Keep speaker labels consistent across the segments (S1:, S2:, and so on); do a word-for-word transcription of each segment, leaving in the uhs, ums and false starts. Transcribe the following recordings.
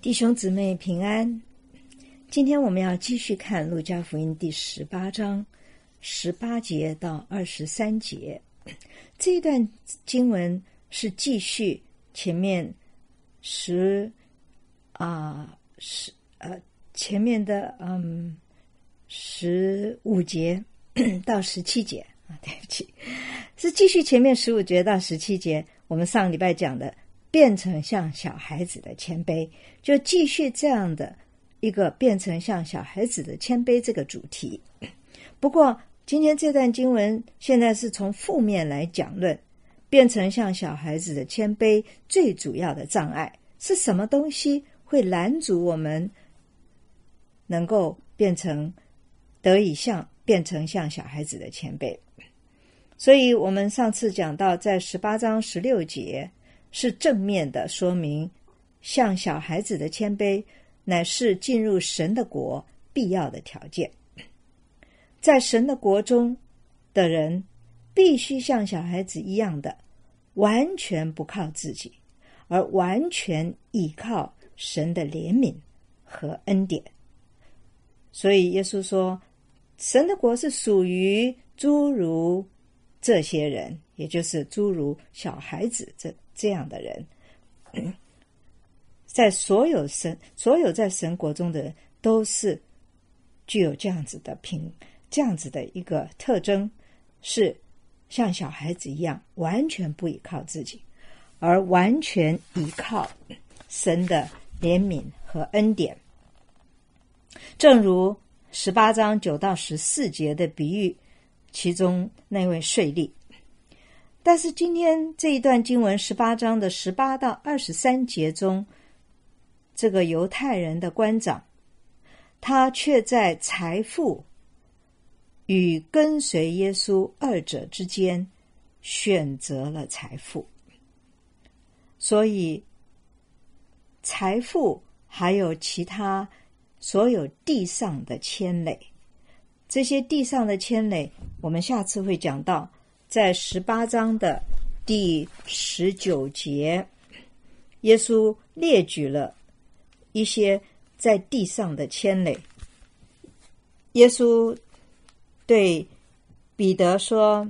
S1: 弟兄姊妹平安，今天我们要继续看路加福音第十八章十八节到二十三节。这一段经文是继续前面十啊十呃前面的嗯十五节到十七节啊，对不起，是继续前面十五节到十七节。我们上礼拜讲的变成像小孩子的谦卑，就继续这样的一个变成像小孩子的谦卑这个主题。不过今天这段经文现在是从负面来讲论，变成像小孩子的谦卑最主要的障碍是什么东西会拦阻我们能够变成得以像变成像小孩子的谦卑。所以我们上次讲到在十八章十六节是正面的说明，像小孩子的谦卑乃是进入神的国必要的条件。在神的国中的人必须像小孩子一样的完全不靠自己，而完全依靠神的怜悯和恩典。所以耶稣说，神的国是属于诸如这些人，也就是诸如小孩子这这样的人。在所有神所有在神国中的人都是具有这样子的品这样子的一个特征，是像小孩子一样完全不依靠自己，而完全依靠神的怜悯和恩典。正如十八章九到十四节的比喻其中那位税吏。但是今天这一段经文十八章的十八到二十三节中，这个犹太人的官长，他却在财富与跟随耶稣二者之间选择了财富。所以财富还有其他所有地上的牵累，这些地上的牵累我们下次会讲到，在十八章的第十九节，耶稣列举了一些在地上的牵累。耶稣对彼得说，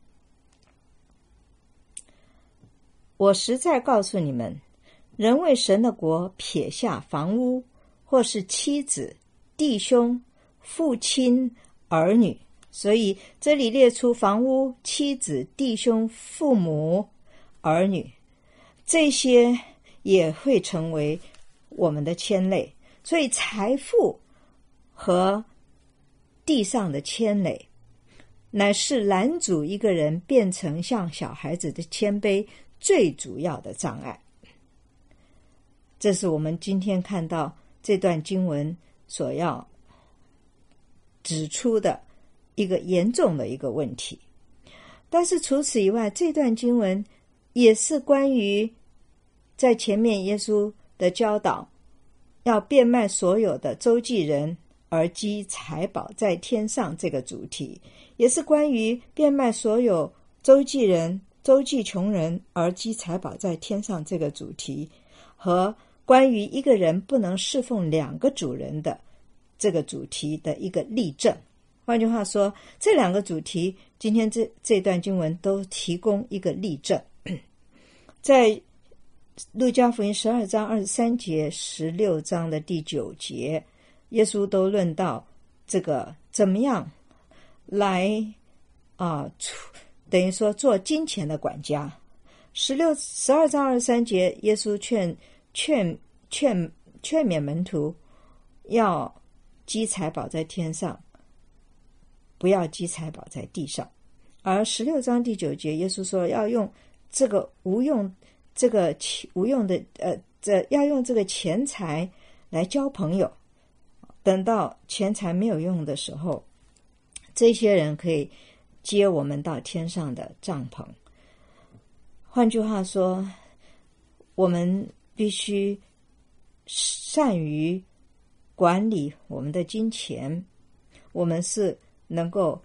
S1: 我实在告诉你们，人为神的国撇下房屋，或是妻子、弟兄、父亲、儿女，所以这里列出房屋、妻子、弟兄、父母、儿女，这些也会成为我们的牵累。所以财富和地上的牵累乃是拦阻一个人变成像小孩子的谦卑最主要的障碍。这是我们今天看到这段经文所要指出的一个严重的一个问题。但是除此以外，这段经文也是关于在前面耶稣的教导，要变卖所有的周济人而积财宝在天上这个主题，也是关于变卖所有周济人周济穷人而积财宝在天上这个主题，和关于一个人不能侍奉两个主人的这个主题的一个例证。换句话说，这两个主题今天这这段经文都提供一个例证。在路加福音十二章二十三节、十六章的第九节，耶稣都论到这个怎么样来啊、呃，等于说做金钱的管家。十六十二章二十三节，耶稣劝劝劝劝勉门徒要积财宝在天上，不要积财宝在地上。而十六章第九节，耶稣说要用这个无用这个无用的呃，这要用这个钱财来交朋友，等到钱财没有用的时候，这些人可以接我们到天上的帐篷。换句话说，我们必须善于管理我们的金钱，我们是能够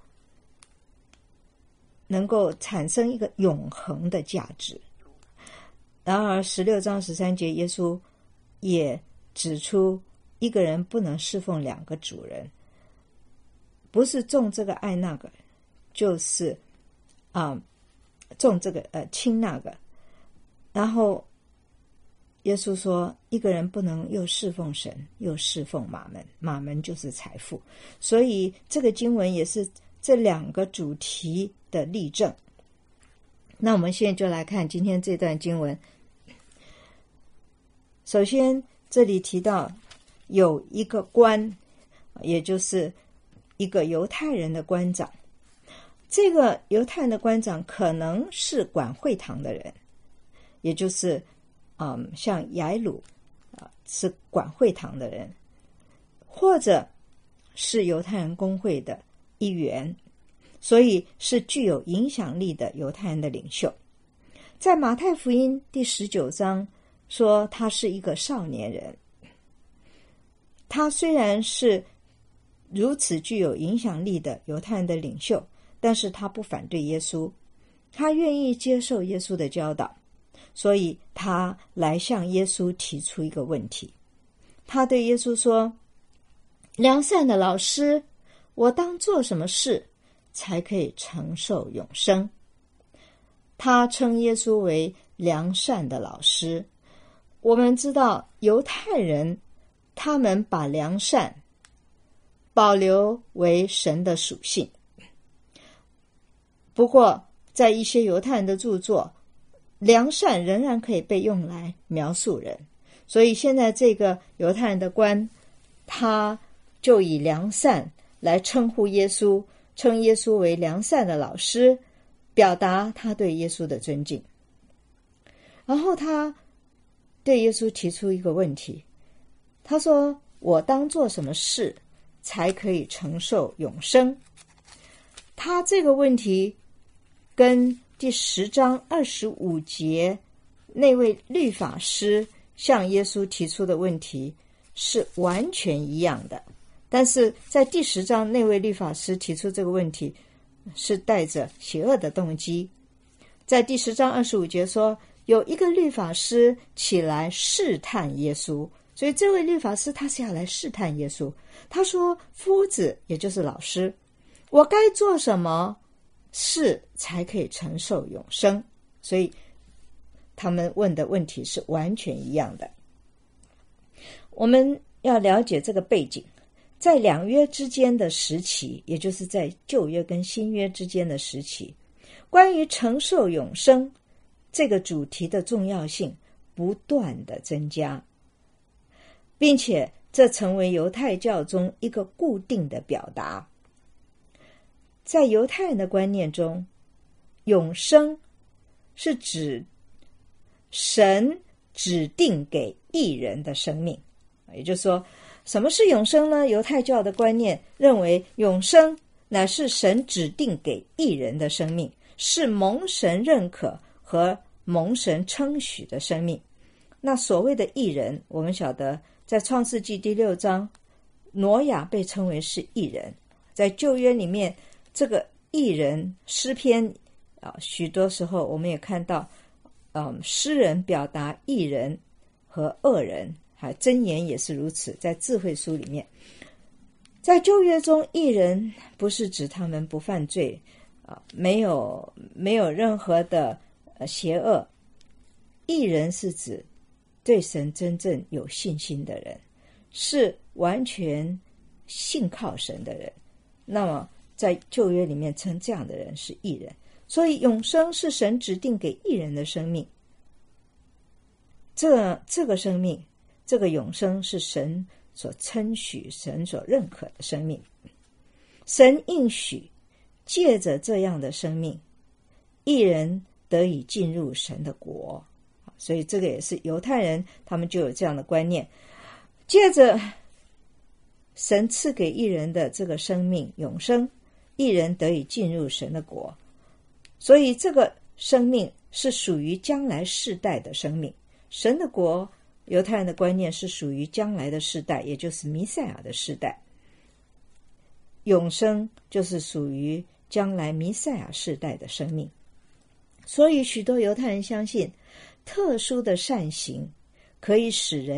S1: 能够产生一个永恒的价值。然而十六章十三节，耶稣也指出一个人不能侍奉两个主人，不是重这个爱那个，就是啊、重这个呃轻那个。然后耶稣说，一个人不能又侍奉神又侍奉马门，马门就是财富。所以这个经文也是这两个主题的例证。那我们现在就来看今天这段经文。首先这里提到有一个官，也就是一个犹太人的官长。这个犹太人的官长可能是管会堂的人，也就是嗯，像雅鲁啊，是管会堂的人，或者是犹太人公会的一员，所以是具有影响力的犹太人的领袖。在马太福音第十九章说他是一个少年人，他虽然是如此具有影响力的犹太人的领袖，但是他不反对耶稣，他愿意接受耶稣的教导，所以他来向耶稣提出一个问题。他对耶稣说，良善的老师，我当做什么事才可以承受永生？他称耶稣为良善的老师。我们知道犹太人他们把良善保留为神的属性，不过在一些犹太人的著作，良善仍然可以被用来描述人。所以现在这个犹太人的官，他就以良善来称呼耶稣，称耶稣为良善的老师，表达他对耶稣的尊敬。然后他对耶稣提出一个问题，他说，我当做什么事才可以承受永生？他这个问题跟第十章二十五节那位律法师向耶稣提出的问题是完全一样的。但是在第十章那位律法师提出这个问题是带着邪恶的动机。在第十章二十五节说，有一个律法师起来试探耶稣，所以这位律法师他是要来试探耶稣。他说，夫子，也就是老师，我该做什么事才可以承受永生？所以他们问的问题是完全一样的。我们要了解这个背景，在两约之间的时期，也就是在旧约跟新约之间的时期，关于承受永生这个主题的重要性不断的增加，并且这成为犹太教中一个固定的表达。在犹太人的观念中，永生是指神指定给义人的生命。也就是说，什么是永生呢？犹太教的观念认为，永生乃是神指定给义人的生命，是蒙神认可和蒙神称许的生命。那所谓的义人，我们晓得在创世纪第六章，挪亚被称为是义人。在旧约里面，这个义人诗篇啊，许多时候我们也看到，嗯，诗人表达义人和恶人，还箴言也是如此。在智慧书里面，在旧约中，义人不是指他们不犯罪啊，没有没有任何的呃邪恶。义人是指对神真正有信心的人，是完全信靠神的人。那么在旧约里面称这样的人是义人。所以永生是神指定给义人的生命。这这个生命，这个永生是神所称许、神所认可的生命。神应许借着这样的生命，义人得以进入神的国。所以这个也是犹太人他们就有这样的观念，借着神赐给义人的这个生命永生，义人得以进入神的国。所以这个生命是属于将来世代的生命。神的国，犹太人的观念是属于将来的世代，也就是弥赛亚的世代。永生就是属于将来弥赛亚世代的生命。所以许多犹太人相信，特殊的善行可以使人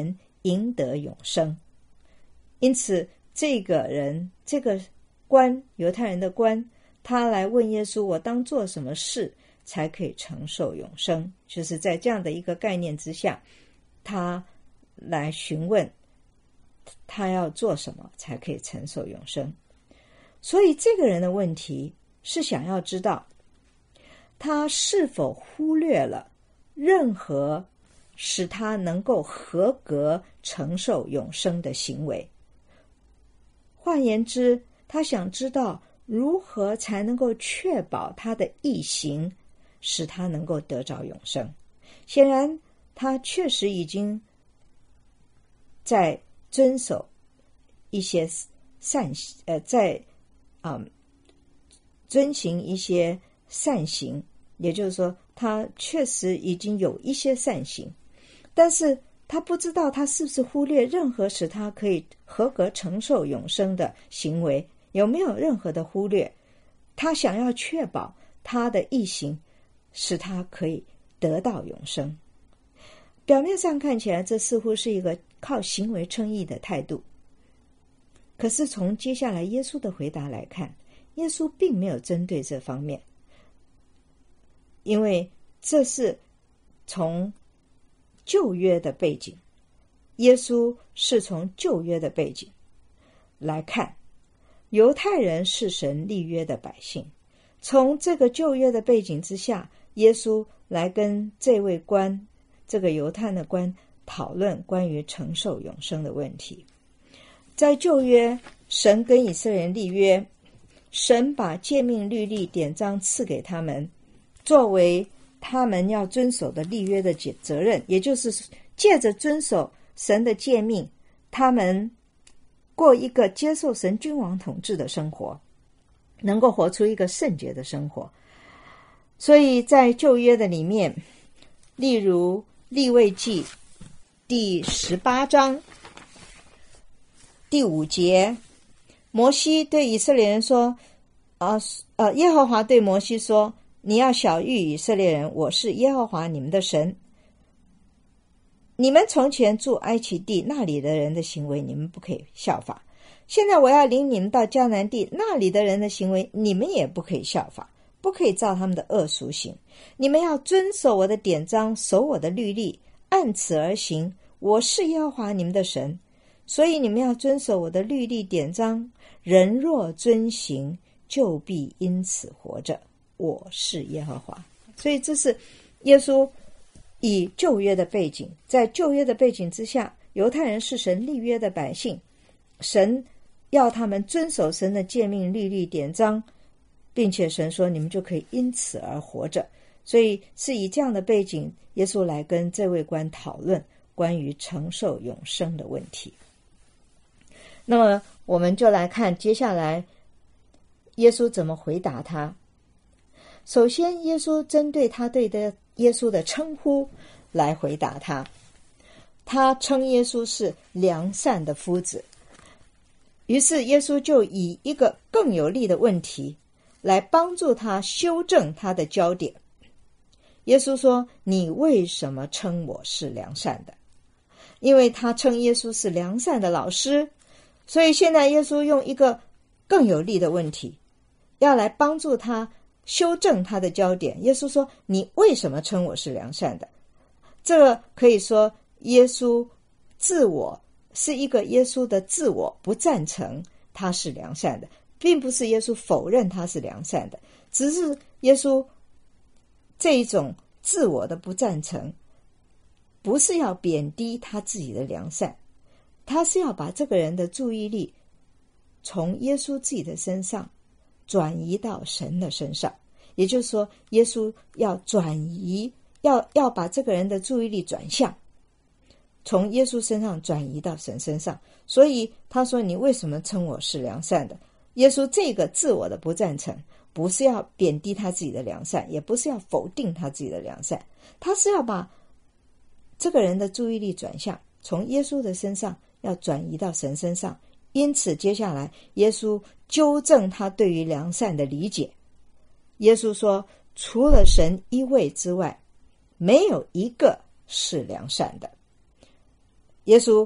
S1: 赢得永生。因此这个人，这个官，犹太人的官，他来问耶稣，我当做什么事才可以承受永生？就是在这样的一个概念之下，他来询问他要做什么才可以承受永生。所以这个人的问题是想要知道他是否忽略了任何使他能够合格承受永生的行为。换言之，他想知道如何才能够确保他的义行使他能够得着永生。显然他确实已经在遵守一些善呃在啊、嗯、遵行一些善行，也就是说他确实已经有一些善行，但是他不知道他是不是忽略任何使他可以合格承受永生的行为，有没有任何的忽略？他想要确保他的义行使他可以得到永生。表面上看起来这似乎是一个靠行为称义的态度，可是从接下来耶稣的回答来看，耶稣并没有针对这方面，因为这是从旧约的背景，耶稣是从旧约的背景来看，犹太人是神立约的百姓。从这个旧约的背景之下，耶稣来跟这位官，这个犹太的官讨论关于承受永生的问题。在旧约，神跟以色列人立约，神把诫命律例典章赐给他们，作为他们要遵守的立约的责任，也就是借着遵守神的诫命，他们过一个接受神君王统治的生活，能够活出一个圣洁的生活。所以在旧约的里面，例如利未记第十八章第五节，摩西对以色列人说，呃呃，耶和华对摩西说，你要晓谕以色列人，我是耶和华你们的神。你们从前住埃及地，那里的人的行为你们不可以效法，现在我要领你们到迦南地，那里的人的行为你们也不可以效法，不可以照他们的恶俗行。你们要遵守我的典章，守我的律例，按此而行，我是耶和华你们的神。所以你们要遵守我的律例典章，人若遵行，就必因此活着，我是耶和华。所以这是耶稣以旧约的背景，在旧约的背景之下，犹太人是神立约的百姓，神要他们遵守神的诫命律例典章，并且神说你们就可以因此而活着。所以是以这样的背景，耶稣来跟这位官讨论关于承受永生的问题。那么我们就来看接下来耶稣怎么回答他。首先耶稣针对他对的耶稣的称呼来回答他，他称耶稣是良善的夫子。于是耶稣就以一个更有力的问题来帮助他修正他的焦点。耶稣说，你为什么称我是良善的？因为他称耶稣是良善的老师，所以现在耶稣用一个更有力的问题要来帮助他修正他的焦点。耶稣说，你为什么称我是良善的？这个可以说耶稣自我是一个耶稣的自我不赞成他是良善的，并不是耶稣否认他是良善的，只是耶稣这一种自我的不赞成不是要贬低他自己的良善，他是要把这个人的注意力从耶稣自己的身上转移到神的身上。也就是说，耶稣要转移，要要把这个人的注意力转向，从耶稣身上转移到神身上。所以他说，你为什么称我是良善的？耶稣这个自我的不赞成不是要贬低他自己的良善，也不是要否定他自己的良善，他是要把这个人的注意力转向，从耶稣的身上要转移到神身上。因此接下来耶稣纠正他对于良善的理解。耶稣说，除了神一位之外，没有一个是良善的。耶稣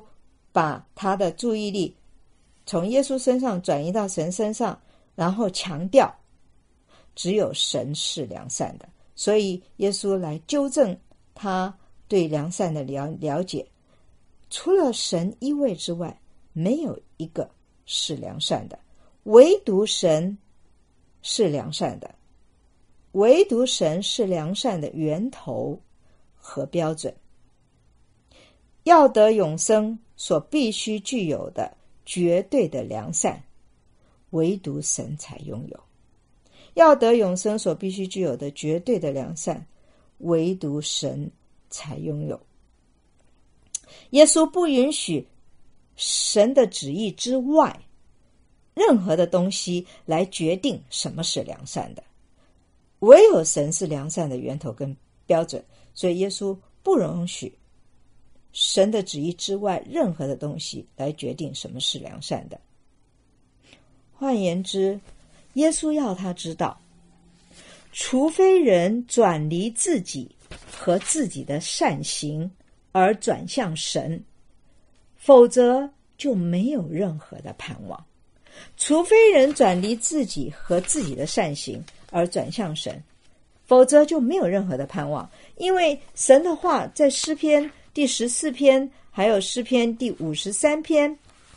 S1: 把他的注意力从耶稣身上转移到神身上，然后强调只有神是良善的，所以耶稣来纠正他对良善的了了解。除了神一位之外，没有一个是良善的，唯独神是良善的，唯独神是良善的源头和标准。要得永生所必须具有的绝对的良善，唯独神才拥有。要得永生所必须具有的绝对的良善，唯独神才拥有。耶稣不允许神的旨意之外任何的东西来决定什么是良善的，唯有神是良善的源头跟标准，所以耶稣不容许神的旨意之外任何的东西来决定什么是良善的。换言之，耶稣要他知道，除非人转离自己和自己的善行而转向神，否则就没有任何的盼望。除非人转离自己和自己的善行而转向神，否则就没有任何的盼望。因为神的话在诗篇第十四篇还有诗篇第五十三篇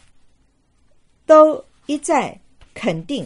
S1: 都一再肯定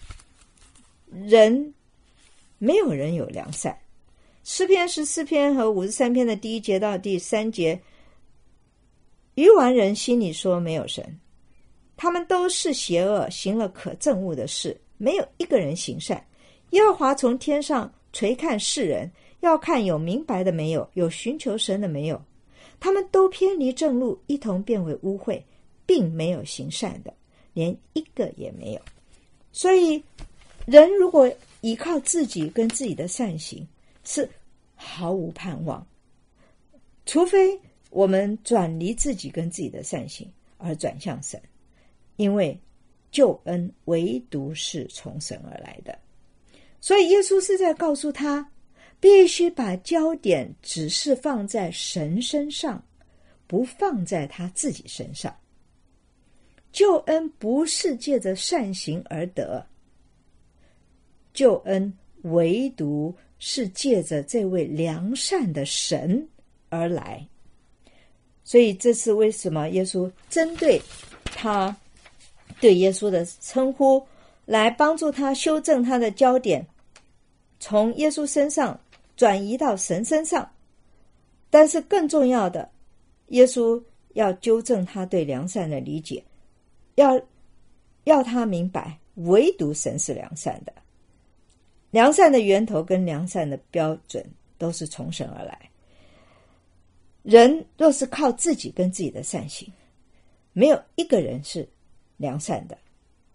S1: 人没有人有良善。诗篇十四篇和五十三篇的第一节到第三节，愚顽人心里说没有神，他们都是邪恶，行了可憎恶的事，没有一个人行善。耶和华从天上垂看世人，要看有明白的没有，有寻求神的没有。他们都偏离正路，一同变为污秽，并没有行善的，连一个也没有。所以人如果依靠自己跟自己的善行，是毫无盼望，除非我们转离自己跟自己的善行而转向神，因为救恩唯独是从神而来的。所以耶稣是在告诉他，必须把焦点只是放在神身上，不放在他自己身上。救恩不是借着善行而得，救恩唯独是借着这位良善的神而来。所以这是为什么耶稣针对他对耶稣的称呼，来帮助他修正他的焦点，从耶稣身上转移到神身上。但是更重要的，耶稣要纠正他对良善的理解，要要他明白唯独神是良善的，良善的源头跟良善的标准都是从神而来。人若是靠自己跟自己的善行，没有一个人是良善的，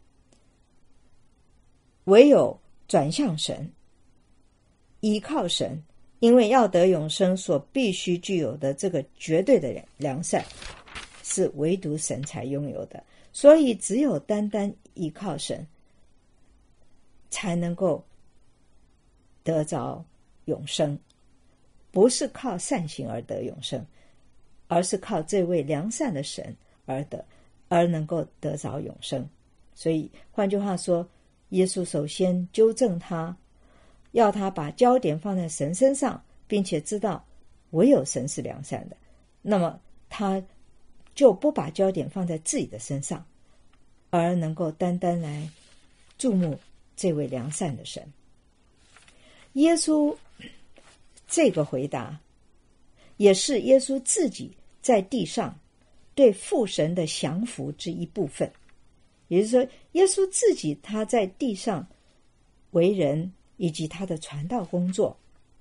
S1: 唯有转向神，依靠神，因为要得永生所必须具有的这个绝对的良善，是唯独神才拥有的。所以只有单单依靠神，才能够得着永生，不是靠善行而得永生，而是靠这位良善的神而得，而能够得着永生。所以换句话说，耶稣首先纠正他，要他把焦点放在神身上，并且知道唯有神是良善的，那么他就不把焦点放在自己的身上，而能够单单来注目这位良善的神。耶稣这个回答也是耶稣自己在地上对父神的降服之一部分。也就是说，耶稣自己他在地上为人以及他的传道工作，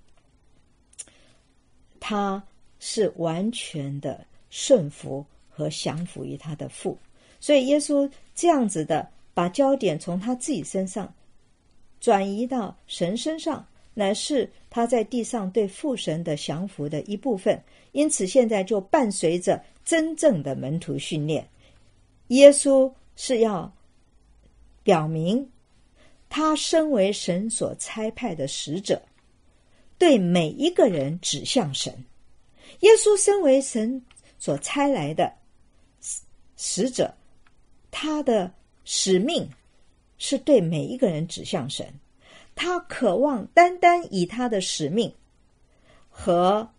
S1: 他是完全的顺服和降服于他的父。所以耶稣这样子的把焦点从他自己身上转移到神身上，乃是他在地上对父神的降服的一部分。因此现在就伴随着真正的门徒训练，耶稣是要表明他身为神所差派的使者，对每一个人指向神。耶稣身为神所差来的， 使者，他的使命是对每一个人指向神，他渴望单单以他的使命和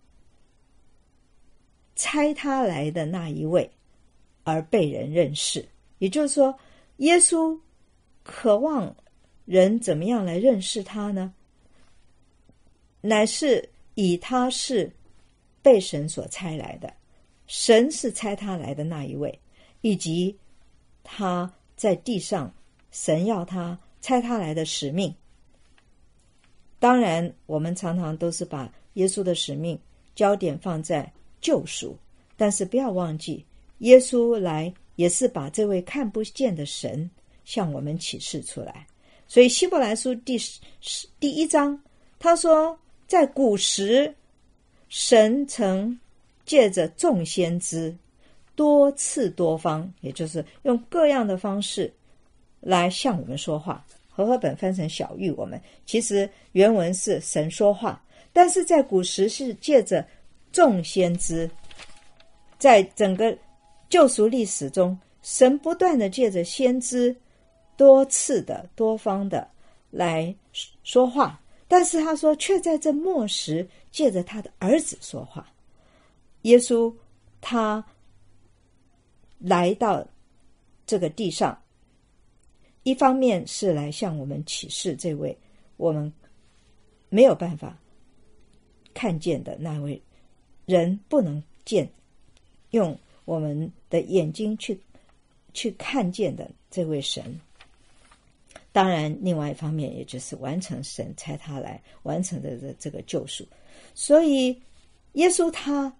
S1: 差他来的那一位而被人认识。也就是说，耶稣渴望人怎么样来认识他呢？乃是以他是被神所差来的，神是差他来的那一位，以及他在地上神要他差他来的使命。当然我们常常都是把耶稣的使命焦点放在救赎，但是不要忘记，耶稣来也是把这位看不见的神向我们启示出来。所以希伯来书第第一章他说，在古时神曾借着众先知多次多方，也就是用各样的方式来向我们说话。和合本翻成小玉我们，其实原文是神说话，但是在古时是借着众先知。在整个救赎历史中，神不断的借着先知多次的多方的来说话，但是他说却在这末时借着他的儿子说话。耶稣他来到这个地上，一方面是来向我们启示这位我们没有办法看见的那位人不能见，用我们的眼睛去去看见的这位神。当然另外一方面也就是完成神差他来完成的这个救赎。所以耶稣他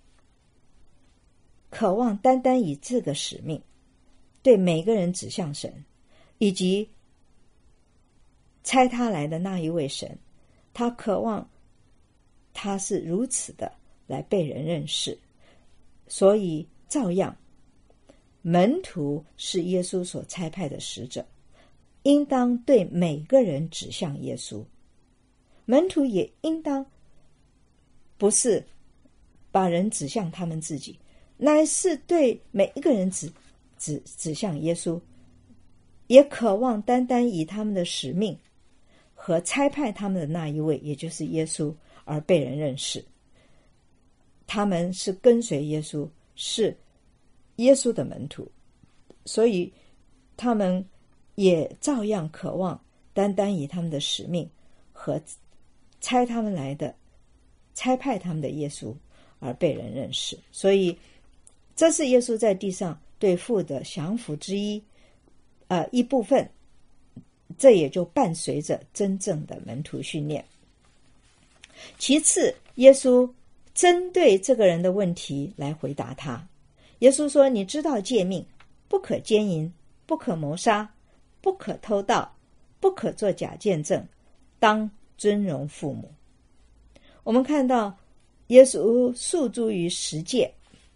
S1: 渴望单单以这个使命对每个人指向神，以及差他来的那一位神，他渴望他是如此的来被人认识。所以照样门徒是耶稣所差派的使者，应当对每个人指向耶稣。门徒也应当不是把人指向他们自己，乃是对每一个人指指指向耶稣，也渴望单单以他们的使命和差派他们的那一位，也就是耶稣而被人认识。他们是跟随耶稣，是耶稣的门徒，所以他们也照样渴望单单以他们的使命和差他们来的差派他们的耶稣而被人认识。所以这是耶稣在地上对父的降服之一，呃，一部分，这也就伴随着真正的门徒训练。其次，耶稣针对这个人的问题来回答他。耶稣说，你知道诫命，不可奸淫，不可谋杀，不可偷盗，不可作假见证，当尊荣父母。我们看到耶稣诉诸于十诫，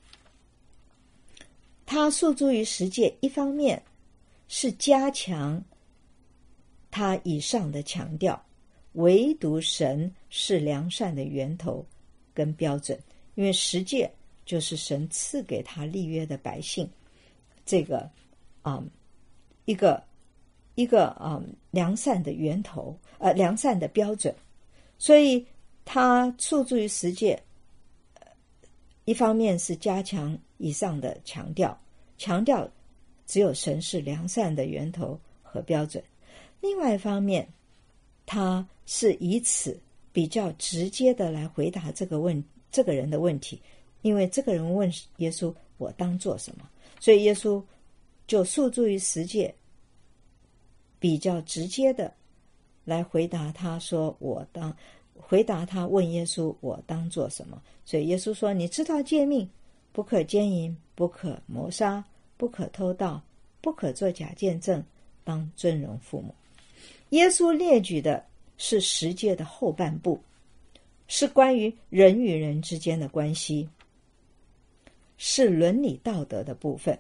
S1: 他诉诸于十诫，一方面是加强他以上的强调，唯独神是良善的源头跟标准，因为十诫就是神赐给他立约的百姓这个啊、嗯、一个一个啊、嗯、良善的源头，呃良善的标准。所以他诉诸于十诫，一方面是加强以上的强调，强调只有神是良善的源头和标准。另外一方面，他是以此比较直接的来回答这个问这个人的问题，因为这个人问耶稣，我当做什么？所以耶稣就诉诸于十诫，比较直接的来回答他说，我当回答他问耶稣，我当做什么？所以耶稣说，你知道诫命，不可奸淫，不可谋杀，不可偷盗，不可作假见证，当尊荣父母。耶稣列举的是十诫的后半部，是关于人与人之间的关系，是伦理道德的部分，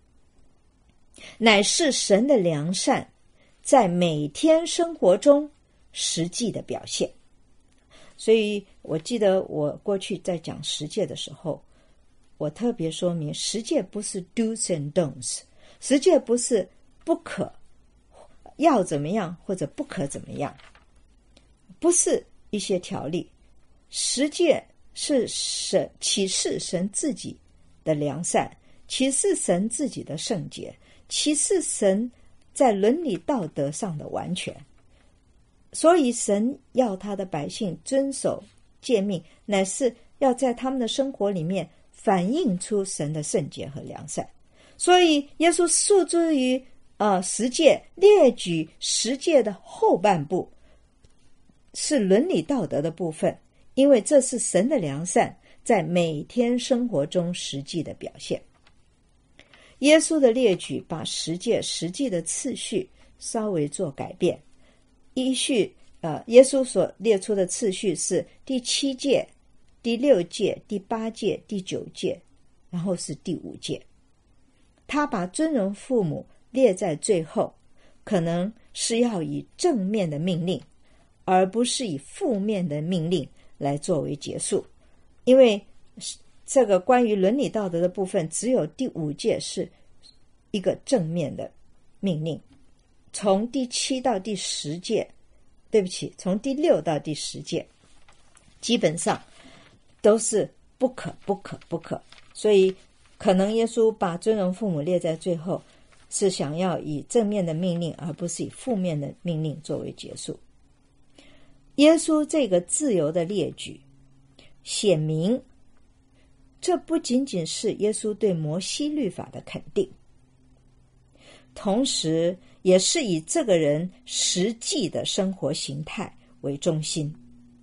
S1: 乃是神的良善在每天生活中实际的表现。所以我记得我过去在讲十诫的时候， 我特别说明，十诫不是 do's and don'ts， 十诫不是不可要怎么样或者不可怎么样，不是一些条例。十诫是神启示神自己的良善，启示神自己的圣洁，启示神在伦理道德上的完全。所以神要他的百姓遵守诫命，乃是要在他们的生活里面反映出神的圣洁和良善。所以耶稣诉诸于呃十诫，列举十诫的后半部是伦理道德的部分，因为这是神的良善在每天生活中实际的表现。耶稣的列举把十诫实际的次序稍微做改变，依序呃，耶稣所列出的次序是第七诫、第六诫、第八诫、第九诫，然后是第五诫。他把尊荣父母列在最后，可能是要以正面的命令，而不是以负面的命令来作为结束。因为这个关于伦理道德的部分，只有第五诫是一个正面的命令，从第七到第十诫，对不起，从第六到第十诫，基本上都是不可不可不可。所以可能耶稣把尊荣父母列在最后，是想要以正面的命令，而不是以负面的命令作为结束。耶稣这个自由的列举显明，这不仅仅是耶稣对摩西律法的肯定，同时也是以这个人实际的生活形态为中心。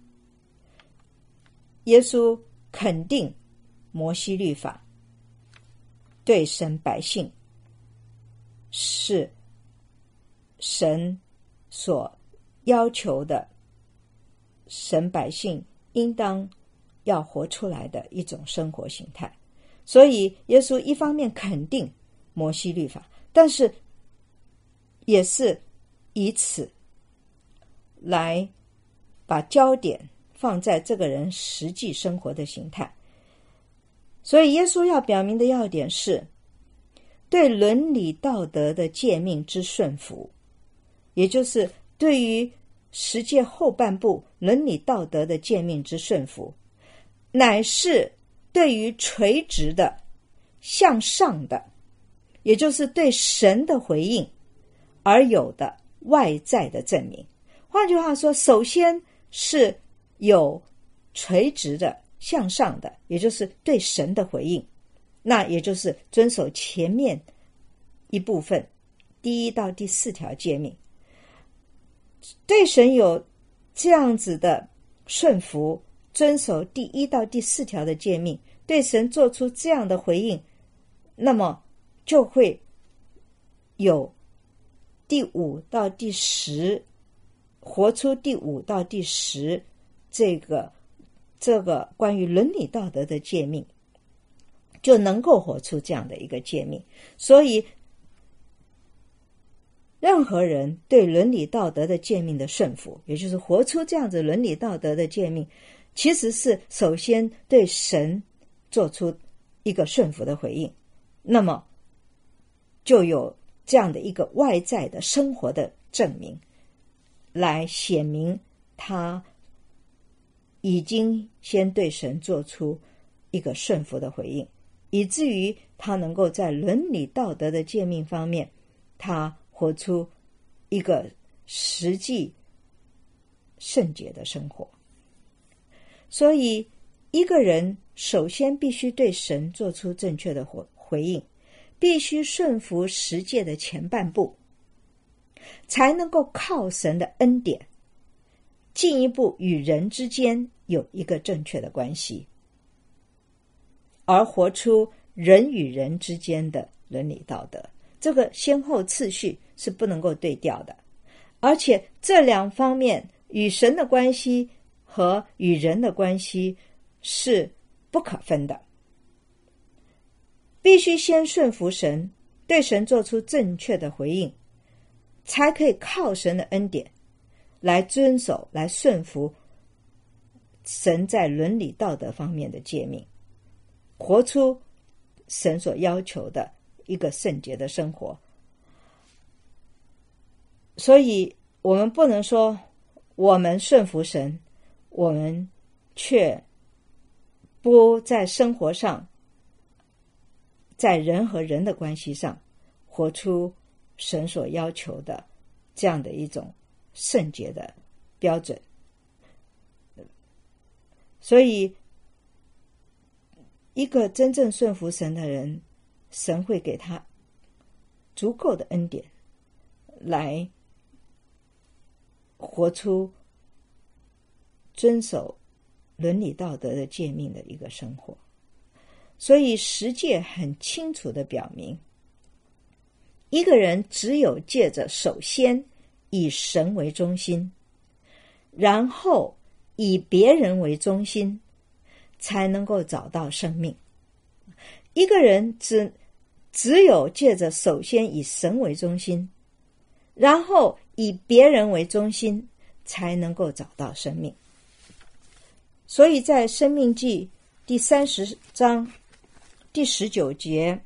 S1: 耶稣肯定摩西律法对神百姓是神所要求的，神百姓应当要活出来的一种生活形态。所以耶稣一方面肯定摩西律法，但是也是以此来把焦点放在这个人实际生活的形态。所以耶稣要表明的要点是对伦理道德的诫命之顺服，也就是对于十诫后半部伦理道德的诫命之顺服，乃是对于垂直的向上的，也就是对神的回应而有的外在的证明。换句话说，首先是有垂直的向上的，也就是对神的回应，那也就是遵守前面一部分第一到第四条诫命。对神有这样子的顺服，遵守第一到第四条的诫命，对神做出这样的回应，那么就会有第五到第十，活出第五到第十这个这个关于伦理道德的诫命，就能够活出这样的一个诫命。所以任何人对伦理道德的诫命的顺服，也就是活出这样子伦理道德的诫命，其实是首先对神做出一个顺服的回应，那么就有这样的一个外在的生活的证明，来显明他已经先对神做出一个顺服的回应，以至于他能够在伦理道德的诫命方面，他活出一个实际圣洁的生活。所以一个人首先必须对神做出正确的回应，必须顺服十诫的前半部，才能够靠神的恩典进一步与人之间有一个正确的关系，而活出人与人之间的伦理道德。这个先后次序是不能够对调的，而且这两方面与神的关系和与人的关系是不可分的，必须先顺服神，对神做出正确的回应，才可以靠神的恩典来遵守，来顺服神在伦理道德方面的诫命，活出神所要求的一个圣洁的生活。所以我们不能说我们顺服神，我们却不在生活上，在人和人的关系上活出神所要求的这样的一种圣洁的标准。所以一个真正顺服神的人，神会给他足够的恩典来活出遵守伦理道德的诫命的一个生活。所以十诫很清楚地表明，一个人只有借着首先以神为中心，然后以别人为中心，才能够找到生命。一个人只只有借着首先以神为中心，然后以别人为中心，才能够找到生命。所以在申命记第三十章第十九节，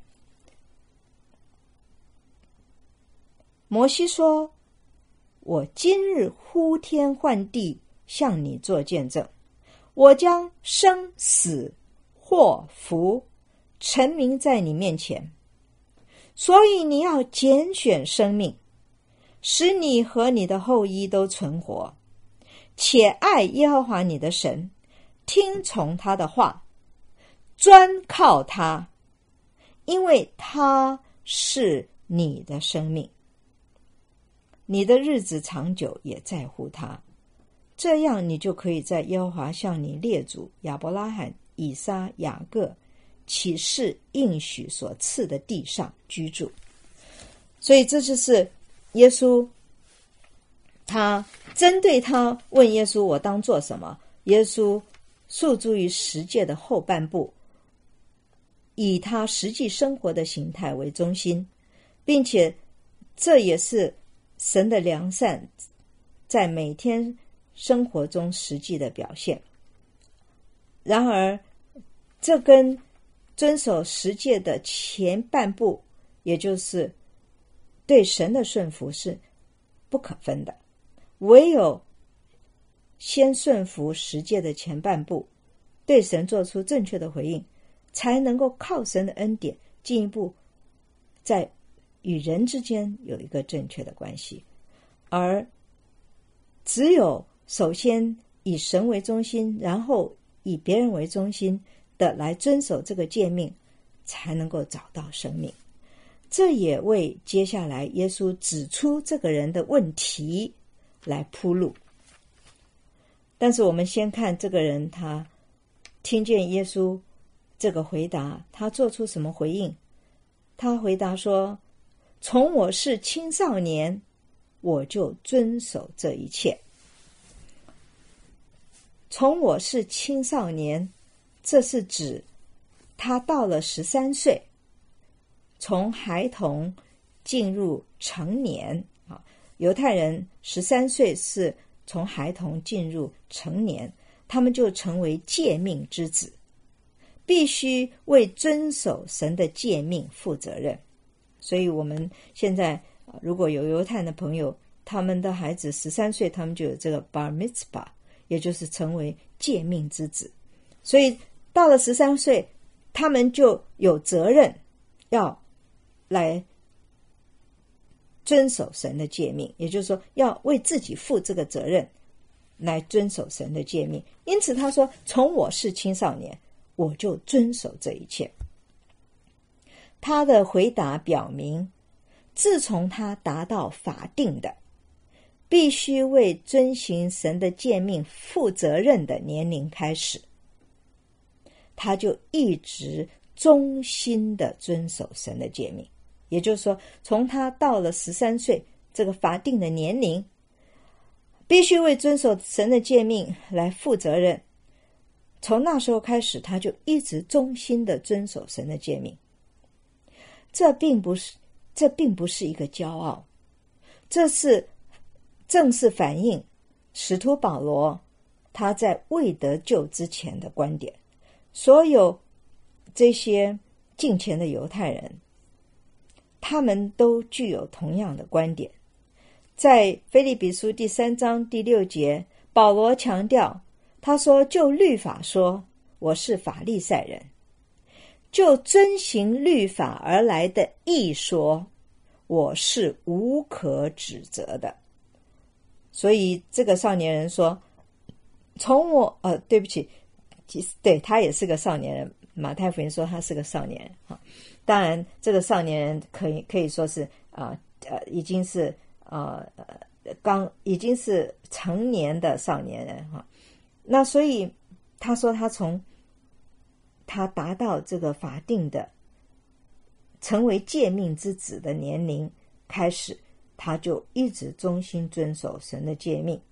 S1: 摩西说：我今日呼天唤地向你做见证，我将生死祸福陈明在你面前，所以你要拣选生命，使你和你的后裔都存活，且爱耶和华你的神，听从他的话，专靠他，因为他是你的生命，你的日子长久也在乎他，这样你就可以在耶和华向你列祖亚伯拉罕、以撒、雅各起誓应许所赐的地上居住。所以这就是耶稣，他针对他问耶稣我当做什么，耶稣诉诸于十诫的后半部，以他实际生活的形态为中心，并且这也是神的良善在每天生活中实际的表现。然而这跟遵守十诫的前半部，也就是对神的顺服是不可分的。唯有先顺服十诫的前半部，对神做出正确的回应，才能够靠神的恩典进一步在与人之间有一个正确的关系。而只有首先以神为中心，然后以别人为中心的来遵守这个诫命，才能够找到生命。这也为接下来耶稣指出这个人的问题来铺路。但是我们先看这个人，他听见耶稣这个回答，他做出什么回应？他回答说：从我是青少年，我就遵守这一切。从我是青少年，这是指他到了十三岁，从孩童进入成年。犹太人十三岁是从孩童进入成年，他们就成为诫命之子，必须为遵守神的诫命负责任。所以我们现在如果有犹太人的朋友，他们的孩子十三岁，他们就有这个 bar mitzvah， 也就是成为诫命之子。所以到了十三岁，他们就有责任要来遵守神的诫命，也就是说要为自己负这个责任，来遵守神的诫命。因此他说，从我是青少年，我就遵守这一切。他的回答表明，自从他达到法定的必须为遵行神的诫命负责任的年龄开始，他就一直忠心的遵守神的诫命。也就是说，从他到了十三岁这个法定的年龄，必须为遵守神的诫命来负责任，从那时候开始，他就一直忠心的遵守神的诫命。这并不是这并不是一个骄傲，这是正是反映使徒保罗他在未得救之前的观点。所有这些敬虔的犹太人，他们都具有同样的观点。在腓立比书第三章第六节，保罗强调，他说，就律法说，我是法利赛人；就遵行律法而来的义说，我是无可指责的。所以这个少年人说，从我呃，对不起，对，他也是个少年人。马太福音说他是个少年人哈，当然这个少年人可以可以说是啊 呃, 呃已经是呃刚已经是成年的少年人哈。那所以他说他从他达到这个法定的成为诫命之子的年龄开始，他就一直忠心遵守神的诫命。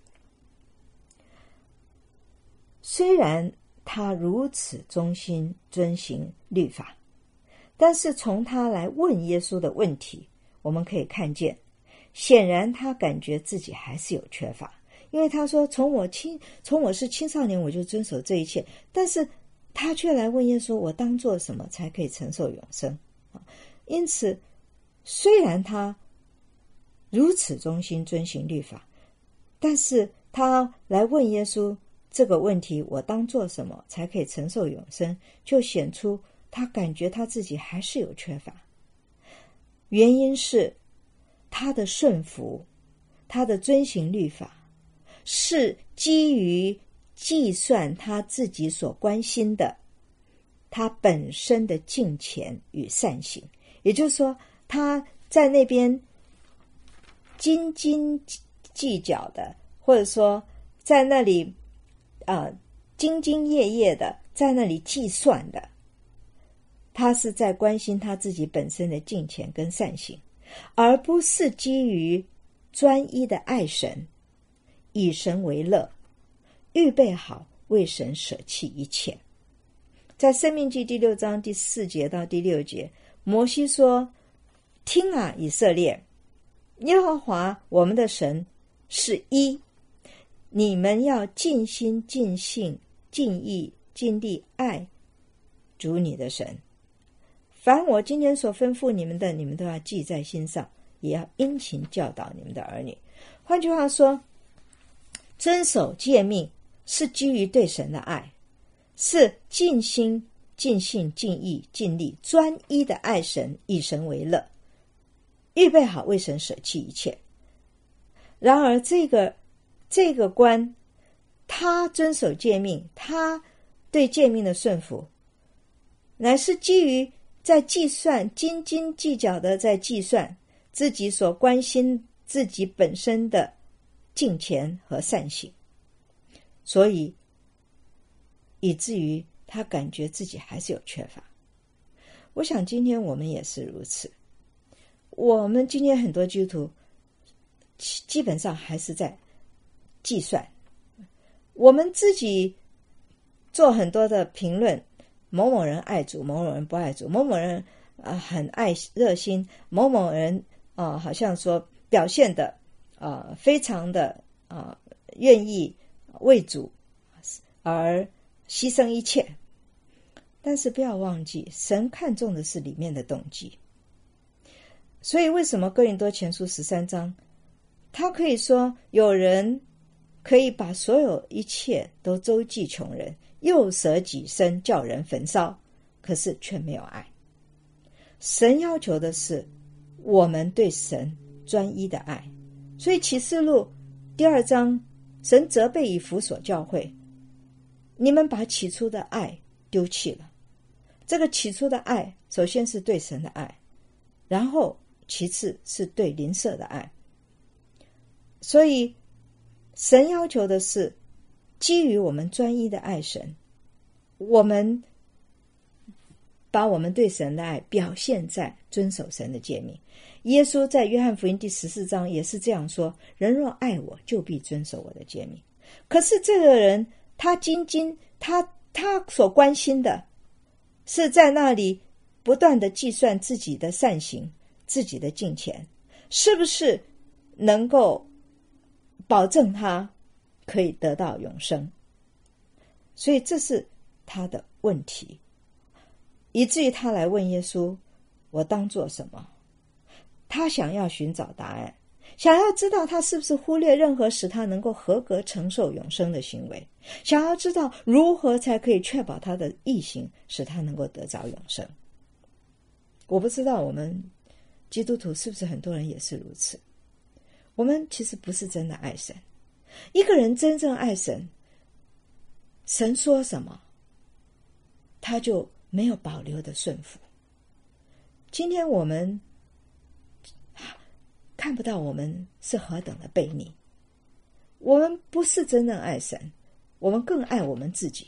S1: 虽然他如此忠心遵行律法，但是从他来问耶稣的问题，我们可以看见，显然他感觉自己还是有缺乏。因为他说，从我青从我是青少年我就遵守这一切，但是他却来问耶稣，我当做什么才可以承受永生？因此虽然他如此忠心遵行律法，但是他来问耶稣这个问题，我当做什么才可以承受永生，就显出他感觉他自己还是有缺乏。原因是他的顺服，他的遵行律法是基于计算他自己所关心的他本身的敬虔与善行。也就是说，他在那边斤斤计较的，或者说在那里呃，兢兢业业的在那里计算的，他是在关心他自己本身的敬虔跟善行，而不是基于专一的爱神，以神为乐，预备好为神舍弃一切。在申命记第六章第四节到第六节，摩西说，听啊以色列，耶和华我们的神是一，你们要尽心尽性尽意尽力爱主你的神。凡我今天所吩咐你们的，你们都要记在心上，也要殷勤教导你们的儿女。换句话说，遵守诫命是基于对神的爱，是尽心尽性尽意尽力专一的爱神，以神为乐，预备好为神舍弃一切。然而这个这个官，他遵守诫命，他对诫命的顺服，乃是基于在计算，斤斤计较的在计算自己所关心自己本身的敬虔和善行，所以以至于他感觉自己还是有缺乏。我想今天我们也是如此，我们今天很多基督徒基本上还是在计算，我们自己做很多的评论，某某人爱主，某某人不爱主，某某人、呃、很爱热心，某某人、呃、好像说表现的、呃、非常的、呃、愿意为主而牺牲一切。但是不要忘记，神看重的是里面的动机。所以为什么哥林多前书十三章他可以说，有人可以把所有一切都周济穷人，又舍己身叫人焚烧，可是却没有爱。神要求的是我们对神专一的爱。所以启示录第二章，神责备以弗所教会，你们把起初的爱丢弃了。这个起初的爱，首先是对神的爱，然后其次是对邻舍的爱。所以神要求的是基于我们专一的爱神，我们把我们对神的爱表现在遵守神的诫命。耶稣在约翰福音第十四章也是这样说，人若爱我，就必遵守我的诫命。可是这个人他斤斤他他所关心的是在那里不断的计算自己的善行，自己的敬虔是不是能够保证他可以得到永生。所以这是他的问题。 以至于他来问耶稣，我当做什么？他想要寻找答案，想要知道他是不是忽略任何使他能够合格承受永生的行为，想要知道如何才可以确保他的义行使他能够得着永生。我不知道我们基督徒是不是很多人也是如此，我们其实不是真的爱神。一个人真正爱神，神说什么他就没有保留的顺服。今天我们看不到我们是何等的悖逆，我们不是真正爱神，我们更爱我们自己。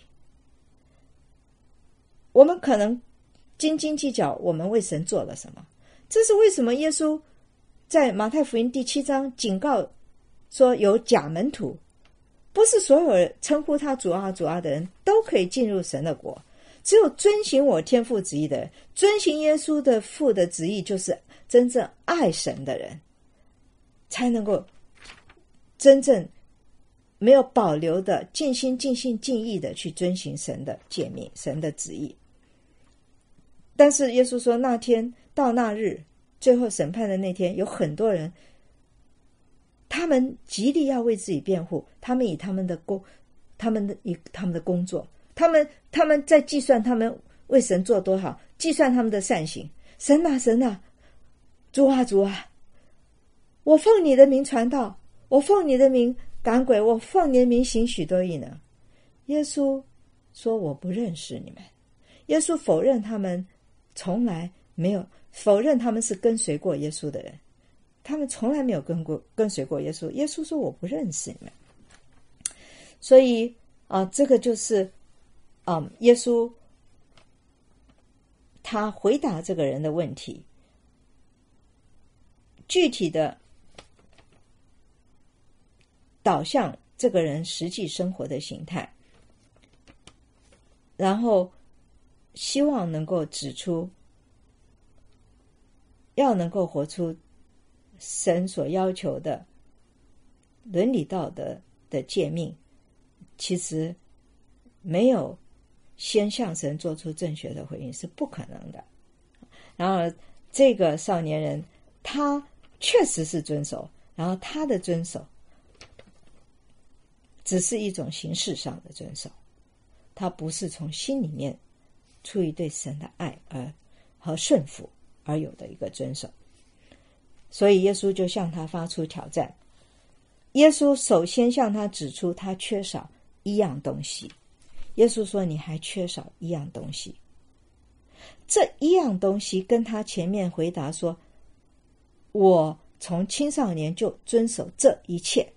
S1: 我们可能斤斤计较我们为神做了什么，这是为什么耶稣在马太福音第七章警告说有假门徒，不是所有称呼他主啊主啊的人都可以进入神的国，只有遵行我天父旨意的人，遵行耶稣的父的旨意，就是真正爱神的人，才能够真正没有保留的尽心尽心尽意的去遵行神的诫命，神的旨意。但是耶稣说，那天到那日，最后审判的那天，有很多人他们极力要为自己辩护，他们以他们的工他们的以他们的工作，他们他们在计算他们为神做多好，计算他们的善行。神啊神啊，主啊主啊，我奉你的名传道，我奉你的名赶鬼，我奉你的名行许多异能。耶稣说我不认识你们。耶稣否认他们从来没有否认他们是跟随过耶稣的人，他们从来没有跟过跟随过耶稣。耶稣说我不认识你们。所以啊，这个就是啊，耶稣他回答这个人的问题，具体的导向这个人实际生活的形态，然后希望能够指出，要能够活出神所要求的伦理道德的诫命，其实没有先向神做出正确的回应是不可能的。然后这个少年人他确实是遵守，然后他的遵守只是一种形式上的遵守，他不是从心里面出于对神的爱而和顺服而有的一个遵守。所以耶稣就向他发出挑战。耶稣首先向他指出他缺少一样东西。耶稣说你还缺少一样东西。这一样东西跟他前面回答说我从青少年就遵守这一切